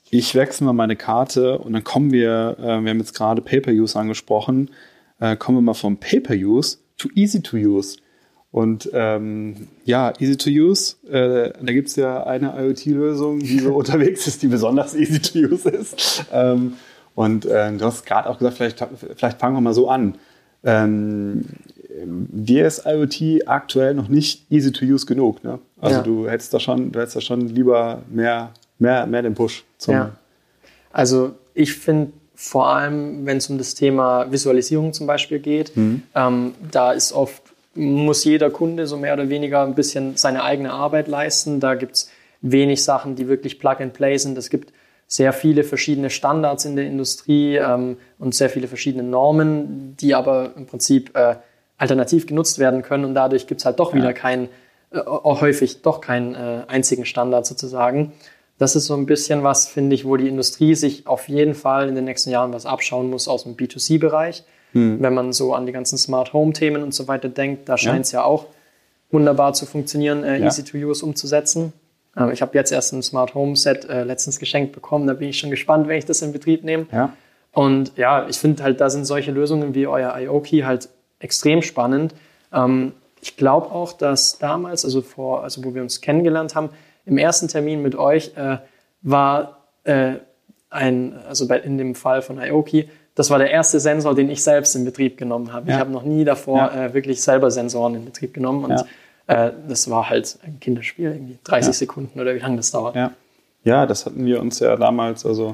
ich wechsle mal meine Karte und dann kommen wir, äh, wir haben jetzt gerade Pay-Per-Use angesprochen, äh, kommen wir mal vom Pay-Per-Use to Easy-to-Use. Und ähm, ja, Easy-to-Use, äh, da gibt es ja eine IoT-Lösung, die so unterwegs ist, die besonders Easy-to-Use ist. Ähm, und äh, du hast gerade auch gesagt, vielleicht, vielleicht fangen wir mal so an. Ähm, dir ist IoT aktuell noch nicht Easy-to-Use genug, ne? Also ja. du hättest da schon, du hättest da schon lieber mehr, mehr, mehr den Push zum. Ja. Also ich finde vor allem, wenn es um das Thema Visualisierung zum Beispiel geht, mhm. ähm, da ist oft, muss jeder Kunde so mehr oder weniger ein bisschen seine eigene Arbeit leisten. Da gibt es wenig Sachen, die wirklich Plug-and-Play sind. Es gibt sehr viele verschiedene Standards in der Industrie ähm, und sehr viele verschiedene Normen, die aber im Prinzip äh, alternativ genutzt werden können. Und dadurch gibt es halt doch wieder ja. keinen, äh, auch häufig doch keinen äh, einzigen Standard sozusagen. Das ist so ein bisschen was, finde ich, wo die Industrie sich auf jeden Fall in den nächsten Jahren was abschauen muss aus dem B zwei C-Bereich. Hm. Wenn man so an die ganzen Smart-Home-Themen und so weiter denkt, da scheint es ja. ja auch wunderbar zu funktionieren, äh, ja. Easy-to-Use umzusetzen. Ähm, ich habe jetzt erst ein Smart-Home-Set äh, letztens geschenkt bekommen, da bin ich schon gespannt, wenn ich das in Betrieb nehme. Ja. Und ja, ich finde halt, da sind solche Lösungen wie euer IoKey halt extrem spannend. Ähm, ich glaube auch, dass damals, also vor, also wo wir uns kennengelernt haben, im ersten Termin mit euch äh, war äh, ein, also bei, in dem Fall von IoKey, das war der erste Sensor, den ich selbst in Betrieb genommen habe. Ja. Ich habe noch nie davor ja. äh, wirklich selber Sensoren in Betrieb genommen und ja. äh, das war halt ein Kinderspiel, irgendwie dreißig ja. Sekunden oder wie lange das dauert. Ja. ja, das hatten wir uns ja damals, also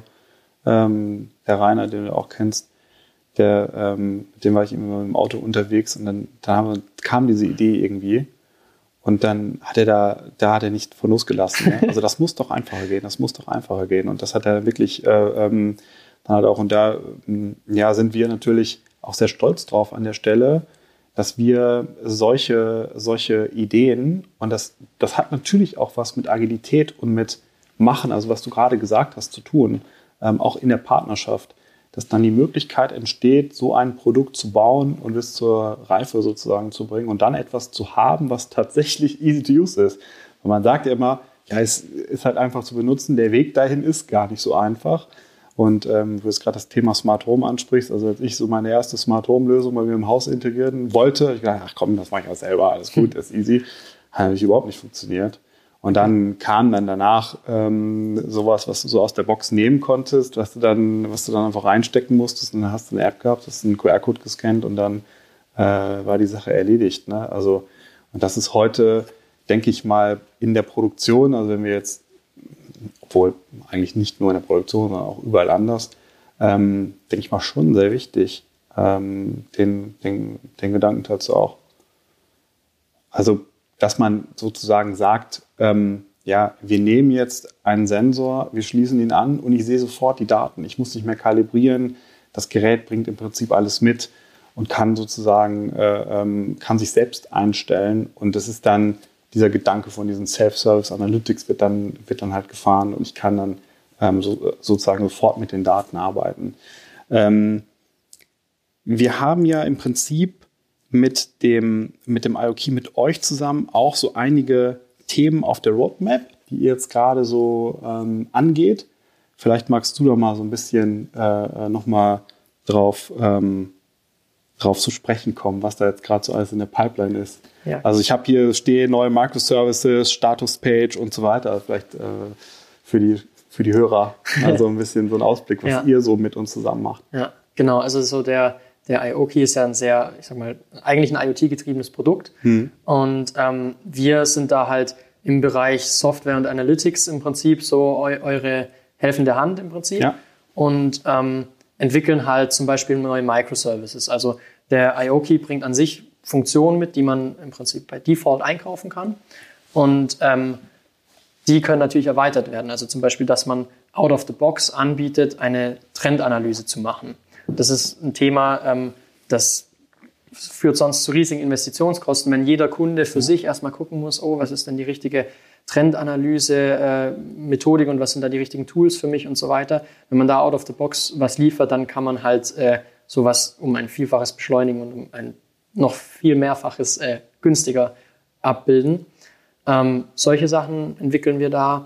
ähm, der Rainer, den du auch kennst, der, ähm, mit dem war ich immer im Auto unterwegs und dann da haben wir, kam diese Idee irgendwie. Und dann hat er da, da hat er nicht von losgelassen. Ne? Also das muss doch einfacher gehen, das muss doch einfacher gehen. Und das hat er wirklich äh, ähm, dann halt auch, und da ja, sind wir natürlich auch sehr stolz drauf an der Stelle, dass wir solche, solche Ideen, und das, das hat natürlich auch was mit Agilität und mit Machen, also was du gerade gesagt hast, zu tun, ähm, auch in der Partnerschaft, dass dann die Möglichkeit entsteht, so ein Produkt zu bauen und es zur Reife sozusagen zu bringen und dann etwas zu haben, was tatsächlich easy to use ist. Und man sagt ja immer, ja, es ist halt einfach zu benutzen, der Weg dahin ist gar nicht so einfach. Und ähm, du jetzt gerade das Thema Smart Home ansprichst, also als ich so meine erste Smart Home Lösung bei mir im Haus integrieren wollte, ich dachte, ach komm, das mache ich auch selber, alles gut, ist easy, hat natürlich überhaupt nicht funktioniert. Und dann kam dann danach ähm, sowas, was du so aus der Box nehmen konntest, was du dann, was du dann einfach reinstecken musstest, und dann hast du eine App gehabt, hast einen Q R-Code gescannt und dann äh, war die Sache erledigt. Ne? Also, und das ist heute, denke ich mal, in der Produktion, also wenn wir jetzt, obwohl eigentlich nicht nur in der Produktion, sondern auch überall anders, ähm, denke ich mal schon sehr wichtig, ähm, den, den, den Gedanken dazu auch. Also, dass man sozusagen sagt, ähm, ja, wir nehmen jetzt einen Sensor, wir schließen ihn an und ich sehe sofort die Daten. Ich muss nicht mehr kalibrieren. Das Gerät bringt im Prinzip alles mit und kann sozusagen, äh, ähm, kann sich selbst einstellen. Und das ist dann dieser Gedanke von diesen Self-Service Analytics wird dann, wird dann halt gefahren und ich kann dann ähm, so, sozusagen sofort mit den Daten arbeiten. Ähm, wir haben ja im Prinzip mit dem, mit dem IoKey, mit euch zusammen auch so einige Themen auf der Roadmap, die ihr jetzt gerade so ähm, angeht. Vielleicht magst du da mal so ein bisschen äh, nochmal drauf, ähm, drauf zu sprechen kommen, was da jetzt gerade so alles in der Pipeline ist. Ja. Also ich habe hier stehen neue Microservices, Statuspage und so weiter. Vielleicht äh, für die, für die Hörer also ein bisschen so ein Ausblick, was ja. ihr so mit uns zusammen macht. Ja, genau. Also so der Der IoKey ist ja ein sehr, ich sag mal, eigentlich ein IoT-getriebenes Produkt. Hm. Und ähm, wir sind da halt im Bereich Software und Analytics im Prinzip so eu- eure helfende Hand im Prinzip. Ja. Und ähm, entwickeln halt zum Beispiel neue Microservices. Also der IoKey bringt an sich Funktionen mit, die man im Prinzip bei Default einkaufen kann. Und ähm, die können natürlich erweitert werden. Also zum Beispiel, dass man out of the box anbietet, eine Trendanalyse zu machen. Das ist ein Thema, ähm, das führt sonst zu riesigen Investitionskosten, wenn jeder Kunde für sich erstmal gucken muss, oh, was ist denn die richtige Trendanalyse, äh, Methodik und was sind da die richtigen Tools für mich und so weiter. Wenn man da out of the box was liefert, dann kann man halt äh, sowas um ein Vielfaches beschleunigen und um ein noch viel Mehrfaches äh, günstiger abbilden. Ähm, solche Sachen entwickeln wir da.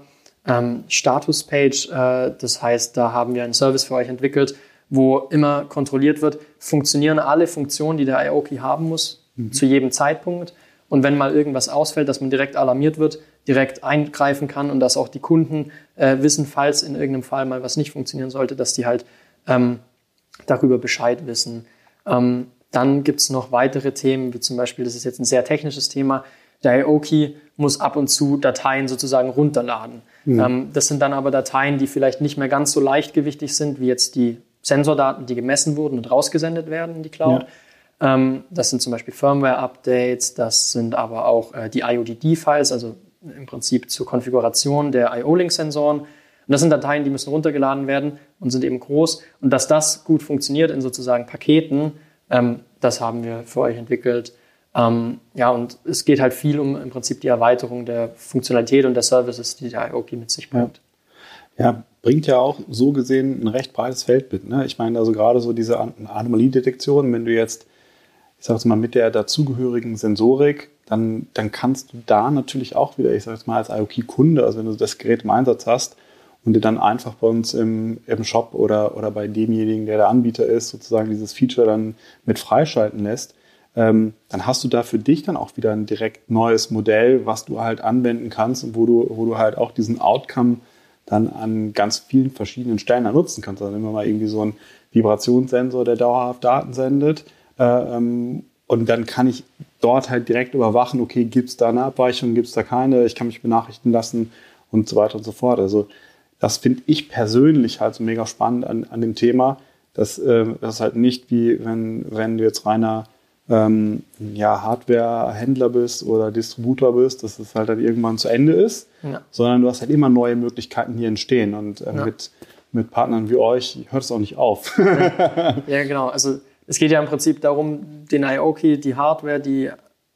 ähm, Status-Page. Äh, das heißt, da haben wir einen Service für euch entwickelt, wo immer kontrolliert wird, funktionieren alle Funktionen, die der I O Key haben muss, mhm. zu jedem Zeitpunkt. Und wenn mal irgendwas ausfällt, dass man direkt alarmiert wird, direkt eingreifen kann und dass auch die Kunden äh, wissen, falls in irgendeinem Fall mal was nicht funktionieren sollte, dass die halt ähm, darüber Bescheid wissen. Ähm, dann gibt es noch weitere Themen, wie zum Beispiel, das ist jetzt ein sehr technisches Thema, der I O Key muss ab und zu Dateien sozusagen runterladen. Mhm. Ähm, das sind dann aber Dateien, die vielleicht nicht mehr ganz so leichtgewichtig sind, wie jetzt die Sensordaten, die gemessen wurden und rausgesendet werden in die Cloud. Ja. Ähm, das sind zum Beispiel Firmware-Updates, das sind aber auch äh, die I O D D-Files, also im Prinzip zur Konfiguration der I O-Link-Sensoren. Und das sind Dateien, die müssen runtergeladen werden und sind eben groß. Und dass das gut funktioniert in sozusagen Paketen, ähm, das haben wir für euch entwickelt. Ähm, ja, und es geht halt viel um im Prinzip die Erweiterung der Funktionalität und der Services, die der I O Key mit sich bringt. Ja. ja, bringt ja auch so gesehen ein recht breites Feld mit. Ne? Ich meine, also gerade so diese Anomaliedetektion, wenn du jetzt, ich sag jetzt mal, mit der dazugehörigen Sensorik, dann, dann kannst du da natürlich auch wieder, ich sag jetzt mal, als I O Key-Kunde, also wenn du das Gerät im Einsatz hast und dir dann einfach bei uns im, im Shop oder, oder bei demjenigen, der der Anbieter ist, sozusagen dieses Feature dann mit freischalten lässt, ähm, dann hast du da für dich dann auch wieder ein direkt neues Modell, was du halt anwenden kannst und wo du, wo du halt auch diesen Outcome dann an ganz vielen verschiedenen Stellen dann nutzen kannst. Also nehmen wir mal irgendwie so einen Vibrationssensor, der dauerhaft Daten sendet, äh, ähm, und dann kann ich dort halt direkt überwachen, okay, gibt es da eine Abweichung, gibt es da keine, ich kann mich benachrichtigen lassen und so weiter und so fort. Also das finde ich persönlich halt so mega spannend an, an dem Thema, dass äh, das halt nicht wie, wenn, wenn du jetzt reiner ähm, ja, Hardware-Händler bist oder Distributor bist, dass es halt dann irgendwann zu Ende ist, ja. sondern du hast halt immer neue Möglichkeiten hier entstehen und äh, ja. mit, mit Partnern wie euch hört es auch nicht auf. Ja, ja genau, also es geht ja im Prinzip darum, den I O Key, die Hardware, die,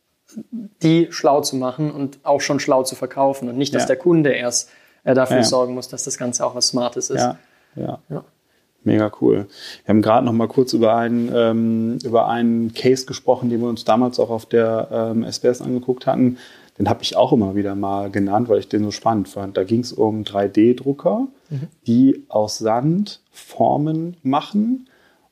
die schlau zu machen und auch schon schlau zu verkaufen und nicht, dass ja. der Kunde erst äh, dafür ja. sorgen muss, dass das Ganze auch was Smartes ist. Ja, ja. ja. Mega cool. Wir haben gerade noch mal kurz über einen, ähm, über einen Case gesprochen, den wir uns damals auch auf der ähm, S B S angeguckt hatten. Den habe ich auch immer wieder mal genannt, weil ich den so spannend fand. Da ging es um drei D Drucker, mhm. die aus Sand Formen machen.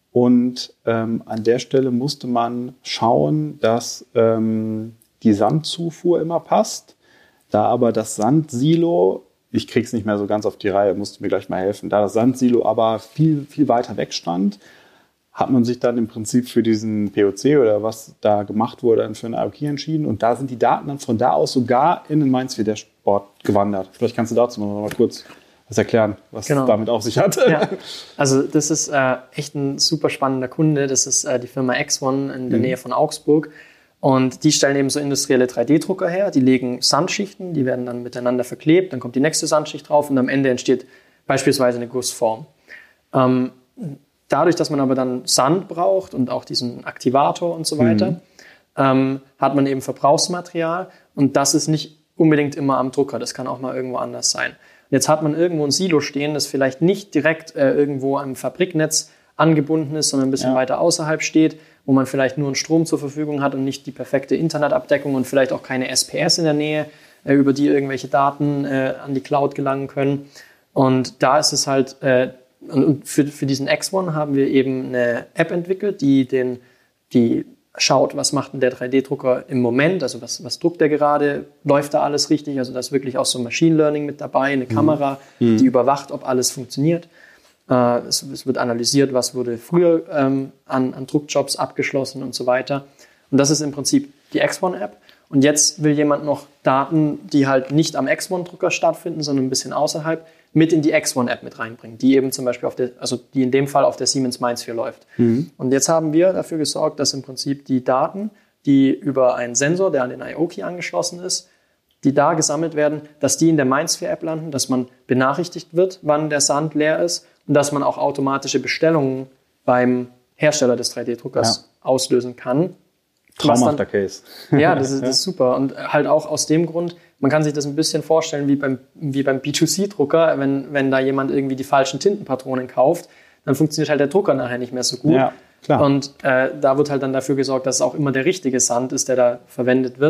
Und ähm, an der Stelle musste man schauen, dass ähm, die Sandzufuhr immer passt. Da aber das Sandsilo, ich krieg's nicht mehr so ganz auf die Reihe, musst du mir gleich mal helfen, da das Sandsilo aber viel, viel weiter weg stand, hat man sich dann im Prinzip für diesen P O C oder was da gemacht wurde, dann für einen I O Key entschieden. Und da sind die Daten dann von da aus sogar in den MindSphere Dashboard gewandert. Vielleicht kannst du dazu noch mal kurz was erklären, was genau. damit auf sich hat. Ja. Also das ist äh, echt ein super spannender Kunde. Das ist äh, die Firma X eins in der mhm. Nähe von Augsburg. Und die stellen eben so industrielle drei D Drucker her. Die legen Sandschichten, die werden dann miteinander verklebt. Dann kommt die nächste Sandschicht drauf und am Ende entsteht beispielsweise eine Gussform. Ähm, dadurch, dass man aber dann Sand braucht und auch diesen Aktivator und so weiter, mhm. ähm, hat man eben Verbrauchsmaterial. Und das ist nicht unbedingt immer am Drucker. Das kann auch mal irgendwo anders sein. Jetzt hat man irgendwo ein Silo stehen, das vielleicht nicht direkt äh, irgendwo am Fabriknetz angebunden ist, sondern ein bisschen ja. weiter außerhalb steht, wo man vielleicht nur einen Strom zur Verfügung hat und nicht die perfekte Internetabdeckung und vielleicht auch keine S P S in der Nähe, äh, über die irgendwelche Daten äh, an die Cloud gelangen können. Und da ist es halt, äh, und für, für diesen X eins haben wir eben eine App entwickelt, die den, die schaut, was macht denn der drei D Drucker im Moment, also was, was druckt der gerade, läuft da alles richtig, also da ist wirklich auch so Machine Learning mit dabei, eine mhm. Kamera, mhm. die überwacht, ob alles funktioniert. Äh, es, es wird analysiert, was wurde früher ähm, an, an Druckjobs abgeschlossen und so weiter. Und das ist im Prinzip die X eins App. Und jetzt will jemand noch Daten, die halt nicht am X eins Drucker stattfinden, sondern ein bisschen außerhalb, mit in die X eins App mit reinbringen, die eben zum Beispiel auf der, also die in dem Fall auf der Siemens MindSphere läuft. Mhm. Und jetzt haben wir dafür gesorgt, dass im Prinzip die Daten, die über einen Sensor, der an den I O Key angeschlossen ist, die da gesammelt werden, dass die in der MindSphere App landen, dass man benachrichtigt wird, wann der Sand leer ist und dass man auch automatische Bestellungen beim Hersteller des drei D Druckers ja. auslösen kann. Traumhafter Case. Ja, das ist, das ist super. Und halt auch aus dem Grund, man kann sich das ein bisschen vorstellen wie beim, wie beim B zwei C Drucker, wenn, wenn da jemand irgendwie die falschen Tintenpatronen kauft, dann funktioniert halt der Drucker nachher nicht mehr so gut. Ja, klar. Und äh, da wird halt dann dafür gesorgt, dass es auch immer der richtige Sand ist, der da verwendet wird.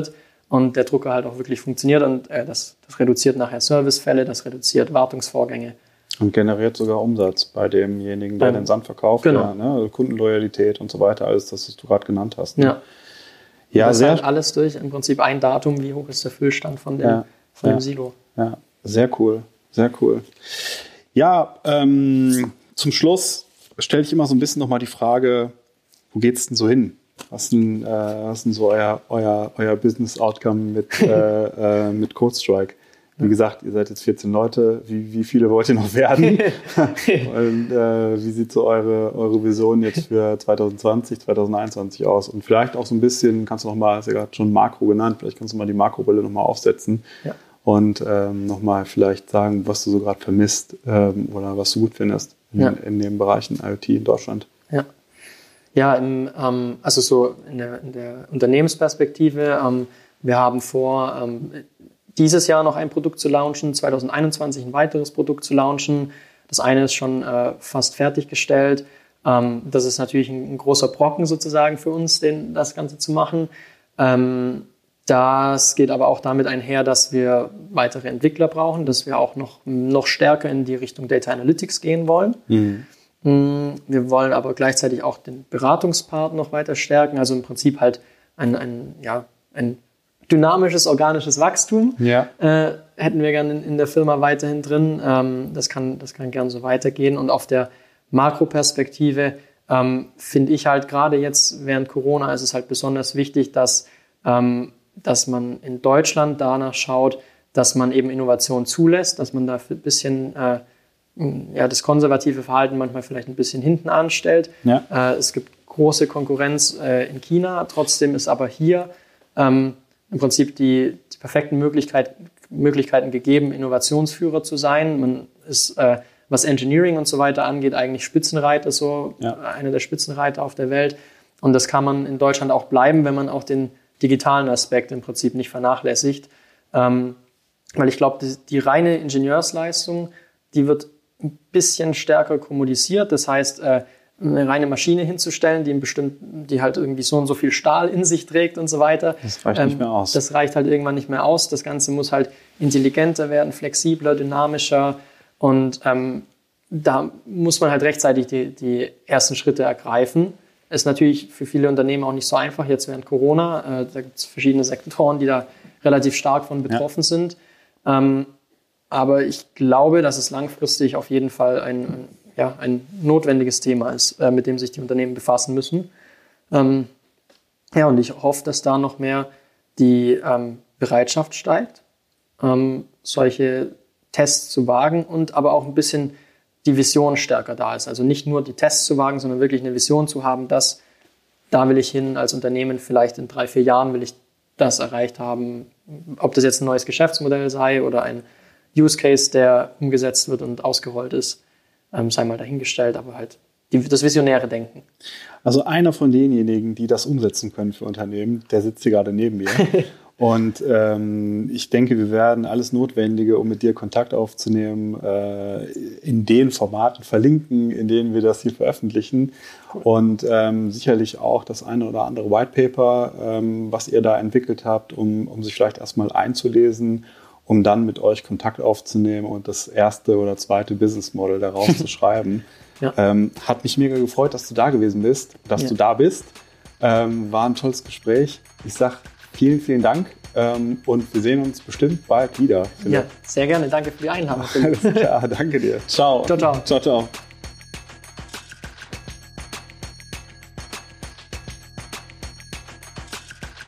und der Drucker halt auch wirklich funktioniert und äh, das, das reduziert nachher Servicefälle, das reduziert Wartungsvorgänge. Und generiert sogar Umsatz bei demjenigen, der Ähm, den Sand verkauft. genau. Ja, ne? Kundenloyalität und so weiter, alles das, was du gerade genannt hast. Ne? Ja, ja das sehr, halt alles durch im Prinzip ein Datum, wie hoch ist der Füllstand von dem, Ja, von ja. dem Silo. ja, sehr cool, sehr cool. Ja, ähm, zum Schluss stelle ich immer so ein bisschen nochmal die Frage, wo geht's denn so hin? Was ist denn, äh, was ist denn so euer, euer, euer Business-Outcome mit, äh, äh, mit CodeStrike? Wie gesagt, ihr seid jetzt vierzehn Leute. Wie, wie viele wollt ihr noch werden? Und äh, wie sieht so eure, eure Vision jetzt für zwanzig zwanzig, zwanzig einundzwanzig aus? Und vielleicht auch so ein bisschen, kannst du noch mal, hast du ja gerade schon Makro genannt, vielleicht kannst du mal die Makrobrille noch mal aufsetzen Ja. und ähm, noch mal vielleicht sagen, was du so gerade vermisst ähm, oder was du gut findest in, Ja. in den Bereichen IoT in Deutschland. Ja, ja im, ähm, also so in der, in der Unternehmensperspektive, ähm, wir haben vor, ähm, dieses Jahr noch ein Produkt zu launchen, zwanzig einundzwanzig ein weiteres Produkt zu launchen. Das eine ist schon äh, fast fertiggestellt. Ähm, das ist natürlich ein, ein großer Brocken sozusagen für uns, den, das Ganze zu machen. Ähm, das geht aber auch damit einher, dass wir weitere Entwickler brauchen, dass wir auch noch, noch stärker in die Richtung Data Analytics gehen wollen. Mhm. Wir wollen aber gleichzeitig auch den Beratungspart noch weiter stärken, also im Prinzip halt ein, ein, ja, ein dynamisches, organisches Wachstum Ja. äh, hätten wir gerne in, in der Firma weiterhin drin. Ähm, das kann, das kann gern so weitergehen. Und auf der Makroperspektive ähm, finde ich halt gerade jetzt während Corona ist es halt besonders wichtig, dass, ähm, dass man in Deutschland danach schaut, dass man eben Innovation zulässt, dass man da ein bisschen äh, ja, das konservative Verhalten manchmal vielleicht ein bisschen hinten anstellt. Ja. Äh, es gibt große Konkurrenz äh, in China, trotzdem ist aber hier ähm, im Prinzip die, die perfekten Möglichkeit, Möglichkeiten gegeben, Innovationsführer zu sein. Man ist, äh, was Engineering und so weiter angeht, eigentlich Spitzenreiter, so Ja. einer der Spitzenreiter auf der Welt. Und das kann man in Deutschland auch bleiben, wenn man auch den digitalen Aspekt im Prinzip nicht vernachlässigt. Ähm, weil ich glaube, die, die reine Ingenieursleistung, die wird ein bisschen stärker kommuniziert. Das heißt, äh, eine reine Maschine hinzustellen, die, bestimmt, die halt irgendwie so und so viel Stahl in sich trägt und so weiter. Das reicht nicht mehr aus. Das reicht halt irgendwann nicht mehr aus. Das Ganze muss halt intelligenter werden, flexibler, dynamischer. Und ähm, da muss man halt rechtzeitig die, die ersten Schritte ergreifen. Ist natürlich für viele Unternehmen auch nicht so einfach, jetzt während Corona. Äh, da gibt es verschiedene Sektoren, die da relativ stark von betroffen ja. sind. Ähm, aber ich glaube, dass es langfristig auf jeden Fall ein, ein ja, ein notwendiges Thema ist, äh, mit dem sich die Unternehmen befassen müssen. Ähm, ja, und ich hoffe, dass da noch mehr die ähm, Bereitschaft steigt, ähm, solche Tests zu wagen und aber auch ein bisschen die Vision stärker da ist. Also nicht nur die Tests zu wagen, sondern wirklich eine Vision zu haben, dass da will ich hin als Unternehmen, vielleicht in drei, vier Jahren will ich das erreicht haben. Ob das jetzt ein neues Geschäftsmodell sei oder ein Use Case, der umgesetzt wird und ausgerollt ist, Ähm, sei mal dahingestellt, aber halt die, das visionäre Denken. Also einer von denjenigen, die das umsetzen können für Unternehmen, der sitzt hier gerade neben mir. Und ähm, ich denke, wir werden alles Notwendige, um mit dir Kontakt aufzunehmen, äh, in den Formaten verlinken, in denen wir das hier veröffentlichen. Cool. Und ähm, sicherlich auch das eine oder andere White Paper, ähm, was ihr da entwickelt habt, um, um sich vielleicht erstmal einzulesen, um dann mit euch Kontakt aufzunehmen und das erste oder zweite Business Model daraus zu schreiben. Ja. Ähm, hat mich mega gefreut, dass du da gewesen bist, dass ja. du da bist. Ähm, war ein tolles Gespräch. Ich sag vielen, vielen Dank ähm, und wir sehen uns bestimmt bald wieder. Ja, sehr gerne. Danke für die Einladung. Alles klar, danke dir. Ciao. Ciao, ciao. Ciao, ciao.